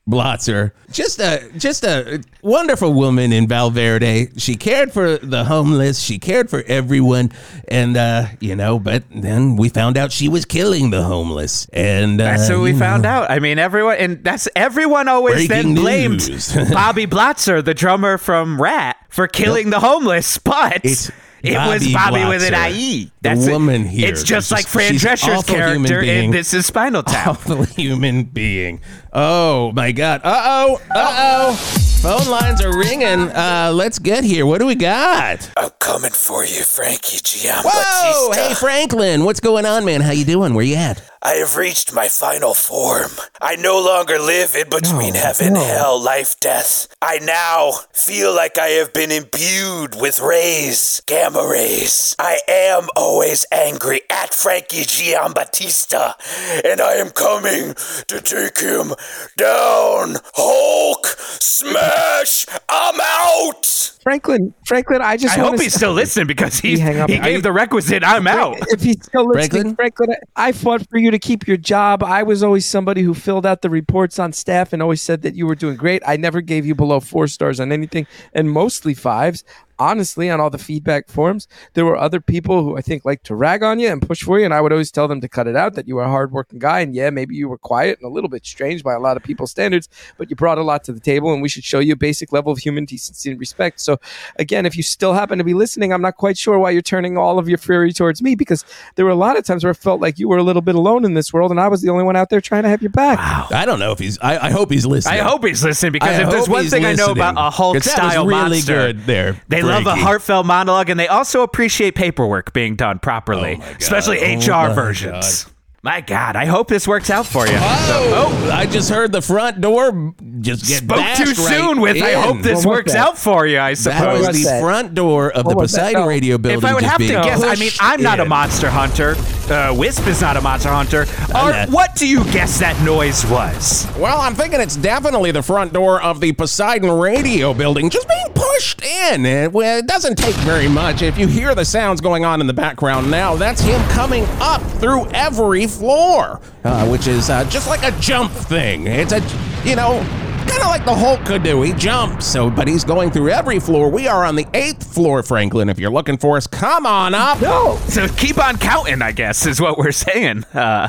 Blotzer. Just a wonderful woman in Valverde. She cared for the homeless. She cared for everyone. And, but then we found out she was killing the homeless. And that's what we found out. I mean, everyone always then blamed Bobby Blotzer, the drummer from Rat, for killing the homeless. But it was Bobby Blotzer, with an IE. That's the woman here. It's just like Fran Drescher's character in This Is Spinal Tap. Awful human being. Oh, my God. Uh-oh. Phone lines are ringing. Let's get here. What do we got? I'm coming for you, Frankie Giambattista. Whoa! Hey, Franklin. What's going on, man? How you doing? Where you at? I have reached my final form. I no longer live in between heaven, hell, life, death. I now feel like I have been imbued with rays, gamma rays. I am always angry at Frankie Giambattista, and I am coming to take him down. Hulk smash! I'm out! Franklin, I hope he's still listening because he gave the requisite "I'm out." If he's still listening, Franklin, I fought for you to keep your job. I was always somebody who filled out the reports on staff and always said that you were doing great. I never gave you below 4 stars on anything, and mostly 5s. Honestly, on all the feedback forums, there were other people who I think like to rag on you and push for you, and I would always tell them to cut it out, that you were a hardworking guy, and yeah, maybe you were quiet and a little bit strange by a lot of people's standards, but you brought a lot to the table, and we should show you a basic level of human decency and respect. So again, if you still happen to be listening, I'm not quite sure why you're turning all of your fury towards me, because there were a lot of times where I felt like you were a little bit alone in this world, and I was the only one out there trying to have your back. Wow. I don't know if he's... I hope he's listening. I hope he's listening, because if there's one thing I know about a Hulk-style really monster, good there, they love a heartfelt monologue, and they also appreciate paperwork being done properly, especially HR versions. My God, I hope this works out for you. I just heard the front door just get spoke too soon with. I hope this works out for you. I suppose that was the front door of the Poseidon Radio building. If I would have to guess, I mean, I'm not a monster hunter. Wisp is not a monster hunter. What do you guess that noise was? Well, I'm thinking it's definitely the front door of the Poseidon Radio building just being pushed in. It doesn't take very much. If you hear the sounds going on in the background now, that's him coming up through every floor, which is just like a jump thing. It's kind of like the Hulk could do. He jumps, but he's going through every floor. We are on the 8th floor, Franklin. If you're looking for us, come on up. No. So keep on counting, I guess, is what we're saying.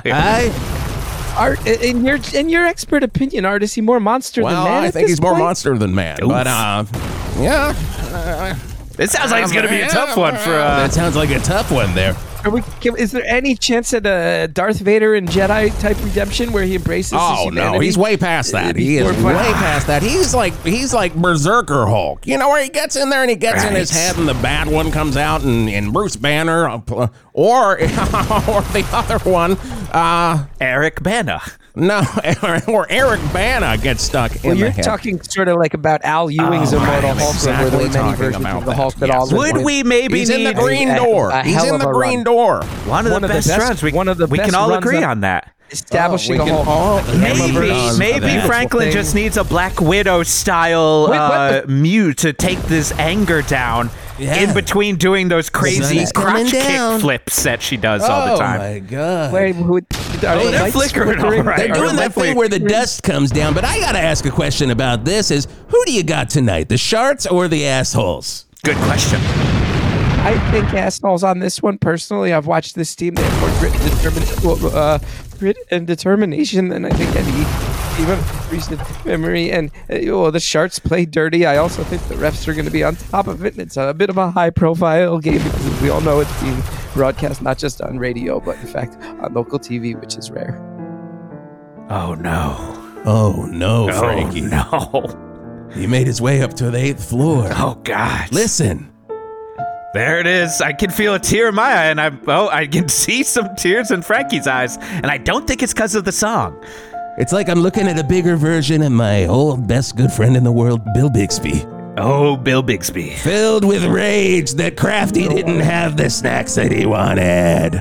Art, in your expert opinion, Art, is he more monster than man? Well, I think he's more monster than man. Oof. But, yeah. It sounds like it's going to be a tough one for... That sounds like a tough one there. Is there any chance at a Darth Vader and Jedi type redemption where he embraces his humanity? No, he's way past that. He is way past that. He's like Berserker Hulk. You know, where he gets in there and he gets in his head and the bad one comes out and Bruce Banner or the other one, Eric Bana. No, or Eric Bana gets stuck in the head. You're talking sort of like about Al Ewing's Immortal Hulk, exactly, where there were many versions of the Hulk that all would we maybe He's in the green door. He's in the green door. One of the best runs. We can all agree on that. Establishing a Hulk. Maybe Franklin just needs a Black Widow style Mew to take this anger down in between doing those crazy crotch kick flips that she does all the time. Oh my God! Wait, they're flickering all right. They're doing that thing where the dust comes down. But I gotta ask a question about this: who do you got tonight, the Sharts or the assholes? Good question. I think assholes on this one. Personally, I've watched this team. They have more grit and determination than I think any team of recent memory. And the Sharks play dirty. I also think the refs are going to be on top of it. And it's a bit of a high-profile game because we all know it's being broadcast not just on radio, but in fact on local TV, which is rare. Oh no! Oh no, Frankie! No! He made his way up to the 8th floor. Oh God! Listen. There it is. I can feel a tear in my eye, and I can see some tears in Frankie's eyes, and I don't think it's because of the song. It's like I'm looking at a bigger version of my old best good friend in the world, Bill Bixby. Oh, Bill Bixby. Filled with rage that Crafty didn't have the snacks that he wanted.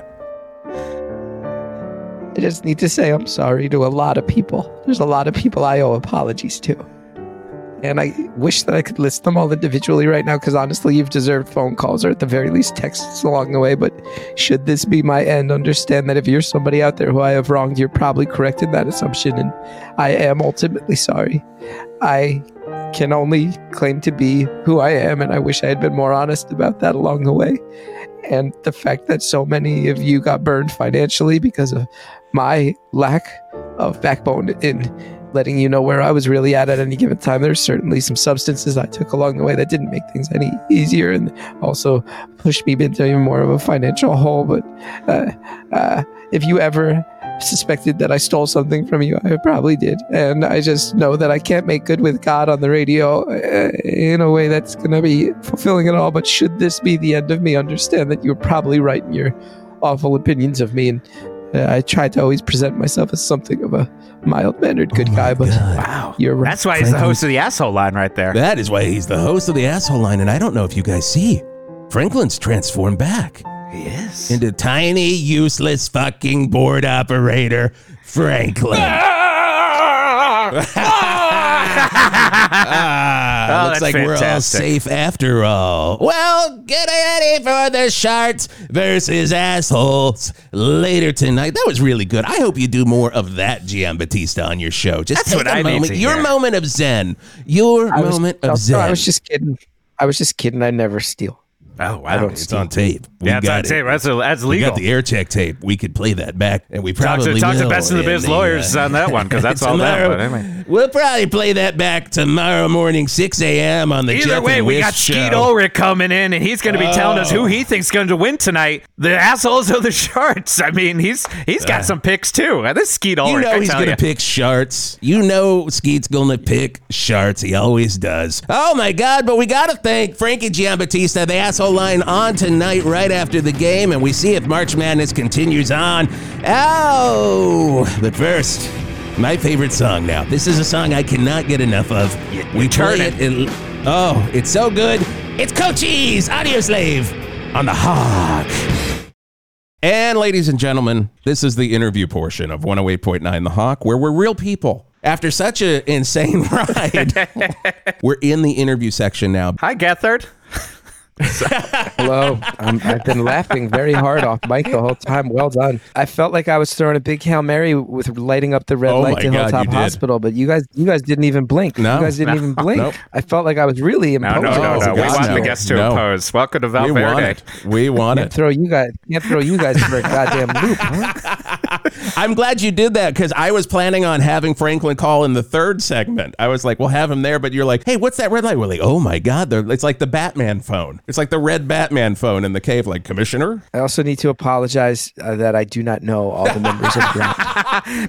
I just need to say I'm sorry to a lot of people. There's a lot of people I owe apologies to. And I wish that I could list them all individually right now, because honestly, you've deserved phone calls or at the very least texts along the way. But should this be my end, understand that if you're somebody out there who I have wronged, you're probably correct in that assumption. And I am ultimately sorry. I can only claim to be who I am, and I wish I had been more honest about that along the way. And the fact that so many of you got burned financially because of my lack of backbone in letting you know where I was really at any given time. There's certainly some substances I took along the way that didn't make things any easier and also pushed me into even more of a financial hole. But if you ever suspected that I stole something from you, I probably did. And I just know that I can't make good with God on the radio in a way that's going to be fulfilling at all. But should this be the end of me, understand that you're probably right in your awful opinions of me. And I try to always present myself as something of a mild-mannered good guy, but wow, you're right. That's why he's the host of the Asshole Line right there. That is why he's the host of the Asshole Line, and I don't know if you guys see, Franklin's transformed back. He is. Into tiny, useless fucking board operator, Franklin. Looks like fantastic. We're all safe after all. Well, get ready for the Sharks versus Assholes later tonight. That was really good. I hope you do more of that, Giambattista, on your show. Just That's what I need to your hear. moment of zen. Your moment of zen. I was just kidding. I never steal. Oh, wow. It's on tape. Yeah, it's on tape. That's legal. We got the air check tape. We could play that back, and we probably talk will. to Best in the Biz lawyers on that one, because that's all that. But anyway. We'll probably play that back tomorrow morning, 6 a.m. on the Either Jeff way, and we Wiz got show. Skeet Ulrich coming in, and he's going to be telling us who he thinks going to win tonight. The Assholes or the Sharks? I mean, he's got some picks too. This Skeet Ulrich, You know he's going to pick Sharts. You know Skeet's going to pick Sharts. He always does. Oh, my God. But we got to thank Frankie Giambattista, the Asshole Line, on tonight right after the game, and we see if March Madness continues on. But first, my favorite song now. This is a song I cannot get enough of. We turn it. It's so good. It's Cochise, Audio Slave, on the Hawk. And ladies and gentlemen, this is the interview portion of 108.9 The Hawk, where we're real people. After such an insane ride, we're in the interview section now. Hi, Gethard. Hello. I've been laughing very hard off mic the whole time. Well done. I felt like I was throwing a big Hail Mary with lighting up the red light to Hilltop Hospital, but you guys didn't even blink. No. You guys didn't even blink. Nope. I felt like I was really imposing. No. We want the guests to impose. Welcome to Valverde. We want it. Can't throw you guys for a goddamn loop, huh? I'm glad you did that, because I was planning on having Franklin call in the third segment. I was like, we'll have him there, but you're like, hey, what's that red light? We're like, oh my God, it's like the Batman phone. It's like the red Batman phone in the cave, like, Commissioner? I also need to apologize that I do not know all the members of the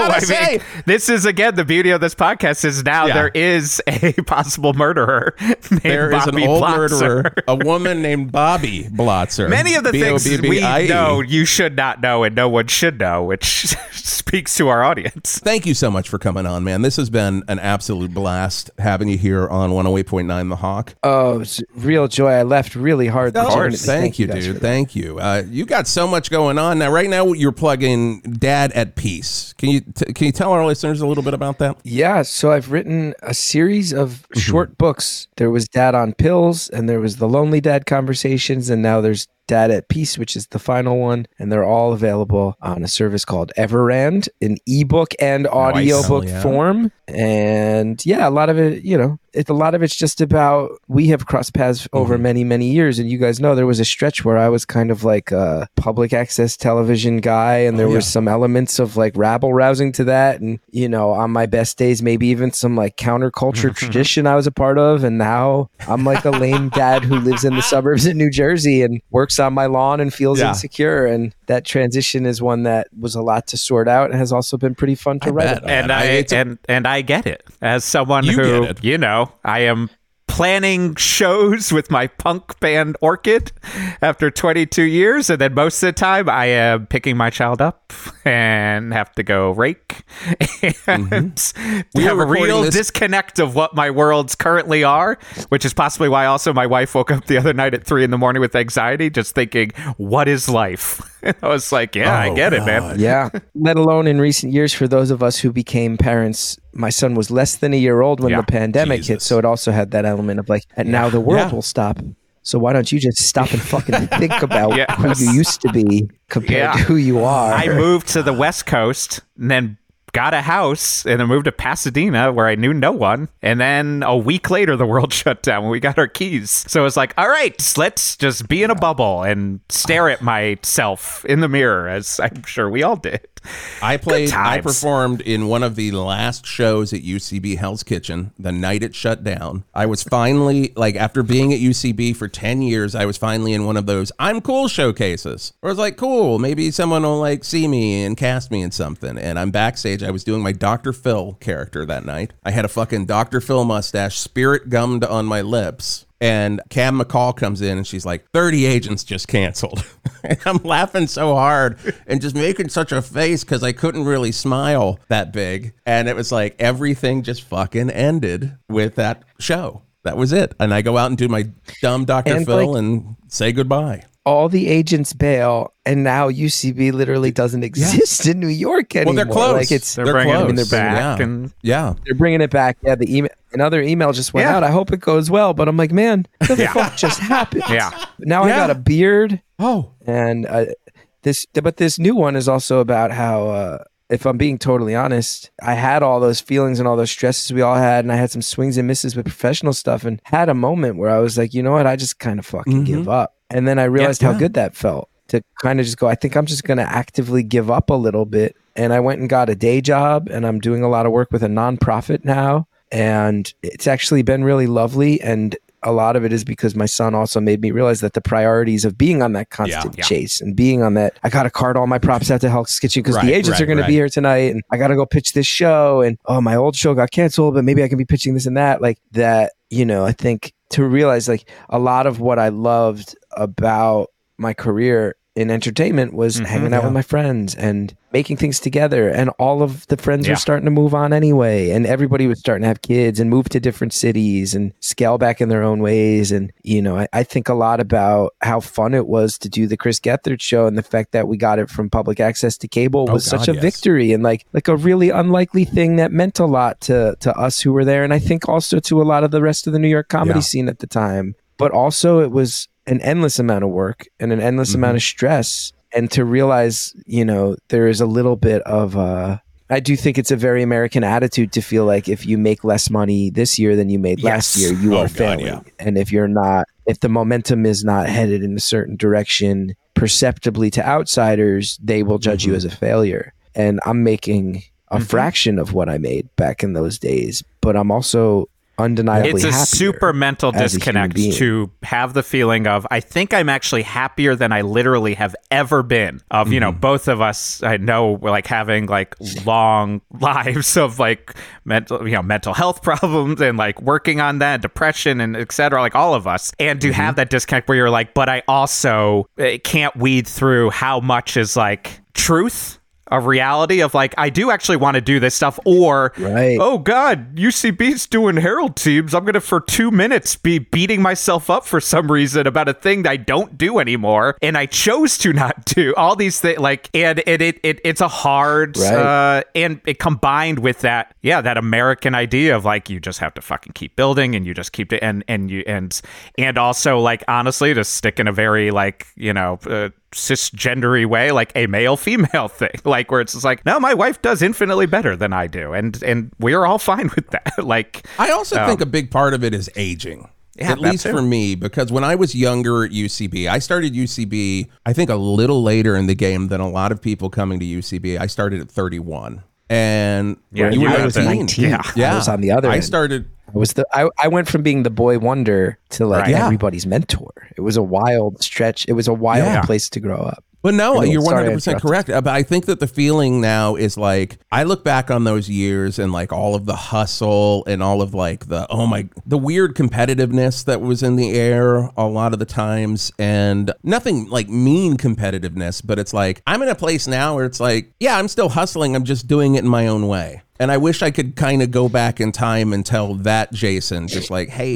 I mean, this is, again, the beauty of this podcast is now there is a possible murderer named There is Bobby an old Blotzer. murderer, a woman named Bobby Blotzer. Many of the things we B-O-B-B-I-E. know you should not know and no one should know, which speaks to our audience. Thank you so much for coming on, man. This has been an absolute blast having you here on 108.9 The Hawk. Oh, it's real joy. I left really hard. Thank you, dude. Thank you. You got so much going on now. Right now, you're plugging Dad at Peace. Can you tell our listeners a little bit about that? Yeah. So I've written a series of short books. There was Dad on Pills, and there was the Lonely Dad Conversations, and now there's Dad at Peace, which is the final one, and they're all available on a service called Everand in ebook and audiobook form. And yeah, a lot of it, a lot of it's just about, we have crossed paths over many, many years. And you guys know there was a stretch where I was kind of like a public access television guy, and there was some elements of like rabble rousing to that. And, on my best days, maybe even some like counterculture tradition I was a part of. And now I'm like a lame dad who lives in the suburbs in New Jersey and works on my lawn and feels insecure. And that transition is one that was a lot to sort out and has also been pretty fun to write about. And I get it as someone who, I am planning shows with my punk band Orchid after 22 years, and then most of the time I am picking my child up and have to go rake and have a real disconnect of what my worlds currently are, which is possibly why also my wife woke up the other night at 3 a.m. with anxiety, just thinking, what is life? I was like, yeah, I get it, man. Yeah. Let alone in recent years, for those of us who became parents, my son was less than a year old when the pandemic hit. So it also had that element of like, and now the world will stop. So why don't you just stop and fucking think about who you used to be compared to who you are? I moved to the West Coast and then got a house and then moved to Pasadena where I knew no one. And then a week later, the world shut down when we got our keys. So it's like, all right, let's just be in a bubble and stare at myself in the mirror, as I'm sure we all did. I performed in one of the last shows at UCB Hell's Kitchen the night it shut down. I was finally, like, after being at UCB for 10 years, I was finally in one of those I'm cool showcases. Where it's like, cool, maybe someone will like see me and cast me in something. And I'm backstage. I was doing my Dr. Phil character that night. I had a fucking Dr. Phil mustache, spirit gummed on my lips. And Cam McCall comes in and she's like, 30 agents just canceled. And I'm laughing so hard and just making such a face because I couldn't really smile that big. And it was like everything just fucking ended with that show. That was it. And I go out and do my dumb Dr. Phil and say goodbye. All the agents bail, and now UCB literally doesn't exist in New York anymore. Well, they're closed. Like they're bringing closed. it back. They're bringing it back. Yeah, the email. Another email just went out. I hope it goes well. But I'm like, man, what the fuck just happened? Now I got a beard. And this new one is also about how, if I'm being totally honest, I had all those feelings and all those stresses we all had, and I had some swings and misses with professional stuff, and had a moment where I was like, you know what, I just kind of fucking give up. And then I realized how good that felt to kind of just go, I think I'm just going to actively give up a little bit. And I went and got a day job, and I'm doing a lot of work with a nonprofit now. And it's actually been really lovely. And a lot of it is because my son also made me realize that the priorities of being on that constant chase and being on that, I got to cart all my props out to Hell's Kitchen because the agents are going to be here tonight, and I got to go pitch this show, and my old show got canceled, but maybe I can be pitching this and that. Like that, I think to realize like a lot of what I loved about my career in entertainment was hanging out with my friends and making things together, and all of the friends were starting to move on anyway, and everybody was starting to have kids and move to different cities and scale back in their own ways. And I think a lot about how fun it was to do the Chris Gethard show, and the fact that we got it from public access to cable was such a victory, and like a really unlikely thing that meant a lot to us who were there, and I think also to a lot of the rest of the New York comedy scene at the time. But also it was an endless amount of work and an endless amount of stress. And to realize, there is a little bit of, I do think it's a very American attitude to feel like if you make less money this year than you made last year, you are failing. And if the momentum is not headed in a certain direction perceptibly to outsiders, they will judge you as a failure. And I'm making a fraction of what I made back in those days, but I'm also undeniably it's a super mental disconnect to have the feeling of, I think I'm actually happier than I literally have ever been. Of both of us, I know, we're like having like long lives of like mental health problems and like working on that, depression and etc. Like all of us, and to have that disconnect where you're like, but I also can't weed through how much is like truth of reality of like, I do actually want to do this stuff, or oh god, UCB's doing Herald teams, I'm gonna for 2 minutes be beating myself up for some reason about a thing that I don't do anymore, and I chose to not do all these things. Like, and it's a hard and it combined with that that American idea of like, you just have to fucking keep building, and you just keep it, and also like, honestly, to stick in a very like cisgendery way, like a male female thing, like where it's just like, no, my wife does infinitely better than I do, and we're all fine with that. Like, I also think a big part of it is aging. At least for me, because when I was younger at UCB, I started UCB, I think a little later in the game than a lot of people coming to UCB. I started at 31. And you were 19. I was on the other end. I went from being the boy wonder to like everybody's mentor. It was a wild stretch. It was a wild place to grow up. But no, you're 100% correct. But I think that the feeling now is like, I look back on those years and like all of the hustle and all of like the weird competitiveness that was in the air a lot of the times, and nothing like mean competitiveness, but it's like, I'm in a place now where it's like, yeah, I'm still hustling. I'm just doing it in my own way. And I wish I could kind of go back in time and tell that Jason just like, hey,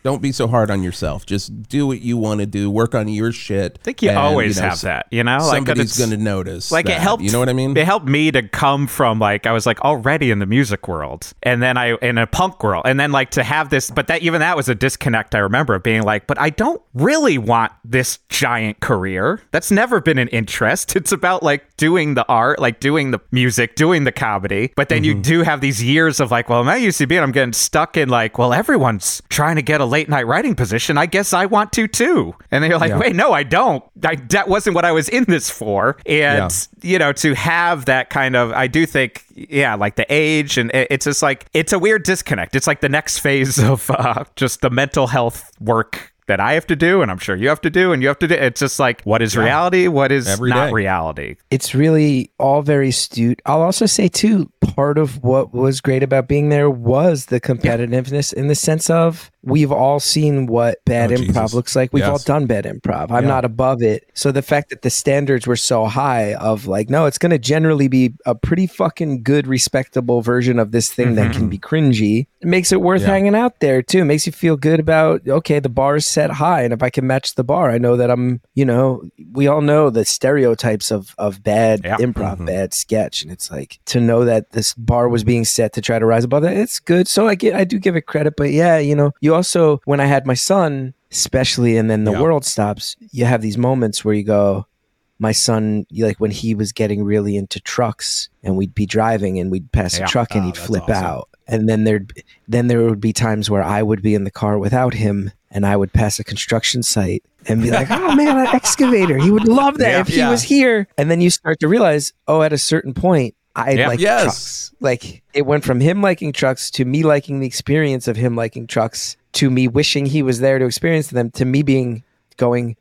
Don't be so hard on yourself. Just do what you want to do. Work on your shit. I think you always have that, you know? Somebody's going to notice. Like that, it helped. You know what I mean? It helped me to come from like, I was like already in the music world and then in a punk world. And then like to have this, but that was a disconnect I remember of being like, but I don't really want this giant career. That's never been an interest. It's about like doing the art, like doing the music, doing the comedy. But then you do have these years of like, well, my UCB and I'm getting stuck in like, well, everyone's trying to get a late night writing position. I guess I want to too. And then you're like, wait, no, I don't. That wasn't what I was in this for. And, you know, to have that kind of, I do think, like the age and it's just like, it's a weird disconnect. It's like the next phase of just the mental health work that I have to do, and I'm sure you have to do, and you have to do. It's just like, what is reality? What is not reality? It's really all very astute. I'll also say, too, part of what was great about being there was the competitiveness in the sense of we've all seen what bad improv looks like. We've all done bad improv. I'm not above it. So the fact that the standards were so high of like, no, it's going to generally be a pretty fucking good, respectable version of this thing that can be cringy. It makes it worth hanging out there, too. It makes you feel good about, okay, the bar is set high. And if I can match the bar, I know that I'm, you know, we all know the stereotypes of bad improv, bad sketch. And it's like to know that this bar was being set to try to rise above that, it's good. So I do give it credit. But yeah, you know, you also, when I had my son, especially, and then the world stops, you have these moments where you go, my son, like when he was getting really into trucks and we'd be driving and we'd pass a truck and he'd flip out. And then there would be times where I would be in the car without him and I would pass a construction site and be like, oh man, an excavator. He would love that if he was here. And then you start to realize, at a certain point, I like trucks. Like it went from him liking trucks to me liking the experience of him liking trucks to me wishing he was there to experience them to me going,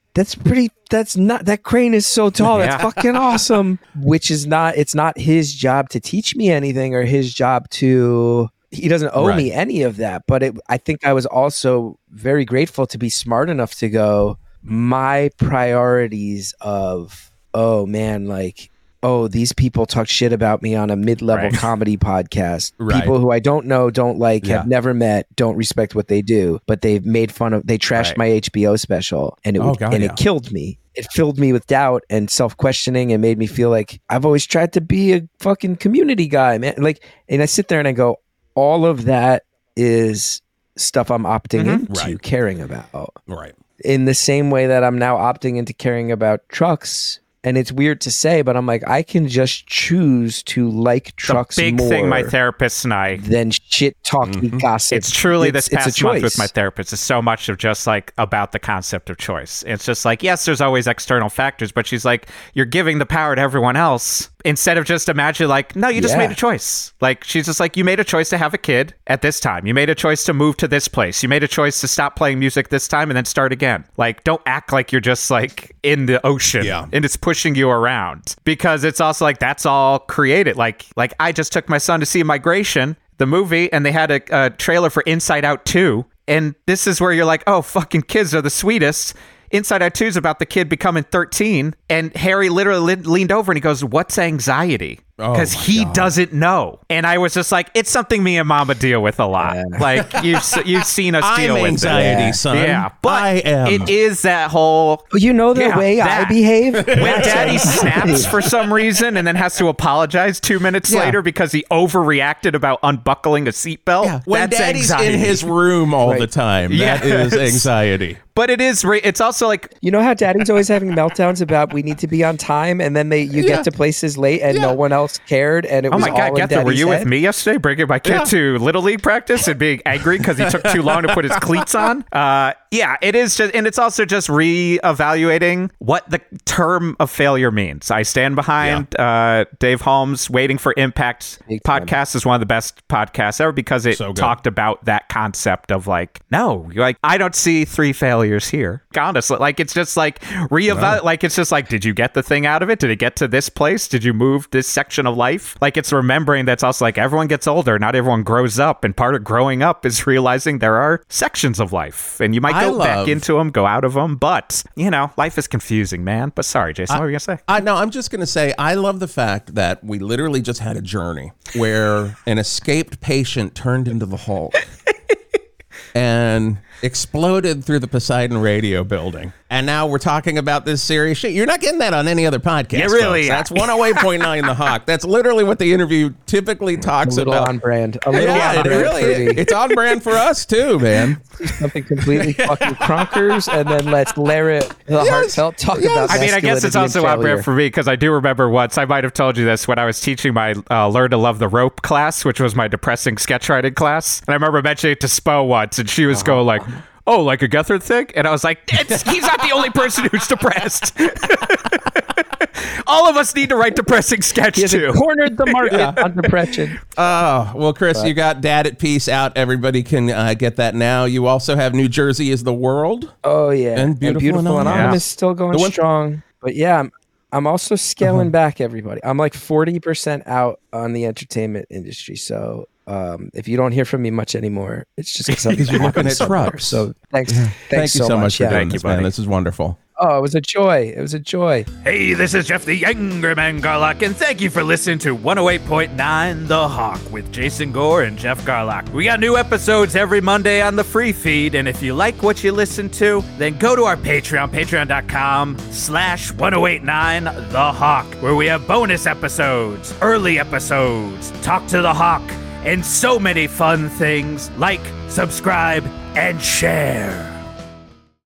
that crane is so tall. That's fucking awesome. Which is it's not his job to teach me anything or his job to, he doesn't owe me any of that. But I think I was also very grateful to be smart enough to go, my priorities of, oh man, like, oh, these people talk shit about me on a mid-level comedy podcast. People who I don't know, don't like, have never met, don't respect what they do, but they've made fun of, they trashed my HBO special and it killed me. It filled me with doubt and self-questioning and made me feel like I've always tried to be a fucking community guy, man. Like, and I sit there and I go, all of that is stuff I'm opting into caring about. Right. In the same way that I'm now opting into caring about trucks. And it's weird to say, but I'm like, I can just choose to like trucks more. The big thing my therapist and I... than shit talky gossip. It's truly this past month with my therapist is so much of just like about the concept of choice. It's just like, yes, there's always external factors, but she's like, you're giving the power to everyone else instead of just imagine like, no, you just made a choice. Like, she's just like, you made a choice to have a kid at this time. You made a choice to move to this place. You made a choice to stop playing music this time and then start again. Like, don't act like you're just like in the ocean and it's pushing you around, because it's also like, that's all created. Like I just took my son to see Migration, the movie, and they had a trailer for Inside Out 2. And this is where you're like, oh, fucking kids are the sweetest. Inside Out 2 is about the kid becoming 13, and Harry literally leaned over and he goes, what's anxiety? Because he doesn't know. And I was just like, it's something me and Mama deal with a lot. Like, you've seen us deal with anxiety, son. Yeah, but it is that whole... You know the way I behave? When Daddy snaps for some reason and then has to apologize 2 minutes later because he overreacted about unbuckling a seatbelt, when that's Daddy's anxiety. in his room all the time, that is anxiety. But it's also like... You know how Daddy's always having meltdowns about we need to be on time, and then you get to places late and no one else cared, and it was all in Daddy's Gunther, were you head? with me yesterday bringing my kid to Little League practice and being angry because he took too long to put his cleats on? It is just, and it's also just reevaluating what the term of failure means. I stand behind Dave Holmes' Waiting for Impact podcast is one of the best podcasts ever because it talked about that concept of like, no, like I don't see 3 failures here. Honestly, like it's just like reevaluate. Like it's just like, did you get the thing out of it? Did it get to this place? Did you move this section of life? Like it's remembering that's also like everyone gets older, not everyone grows up, and part of growing up is realizing there are sections of life, and you might go back into them, go out of them, but you know, life is confusing, man. But sorry, Jason, what were you gonna say? No, I'm just gonna say I love the fact that we literally just had a journey where an escaped patient turned into the Hulk. And exploded through the Poseidon Radio building. And now we're talking about this serious shit. You're not getting that on any other podcast. Yeah, really. Folks. That's 108.9 The Hawk. That's literally what the interview typically talks about. A little on brand. It's on brand for us too, man. Something completely fucking cronkers, and then let's layer it the heartfelt talk about. I mean, I guess it's also on brand for me because I do remember once, I might have told you this, when I was teaching my Learn to Love the Rope class, which was my depressing sketch writing class. And I remember mentioning it to Spo once, and she was going like, oh, like a Gethard thing? And I was like, he's not the only person who's depressed. All of us need to write depressing sketch too. Cornered the market on depression. Oh, well, Chris, you got Dad at Peace out. Everybody can get that now. You also have New Jersey is the World. Oh, yeah. And Beautiful Anonymous still going strong. But yeah, I'm also scaling back, everybody. I'm like 40% out on the entertainment industry. So if you don't hear from me much anymore, it's just because you're looking at Trump. So thanks Thank you so much for doing this, man. This is wonderful. Oh, it was a joy. It was a joy. Hey, this is Jeff the Younger Man Garlock, and thank you for listening to 108.9 The Hawk with Jason Gore and Jeff Garlock. We got new episodes every Monday on the free feed, and if you like what you listen to, then go to our Patreon, patreon.com/1089 The Hawk, where we have bonus episodes, early episodes, Talk to the Hawk, and so many fun things. Like, subscribe, and share.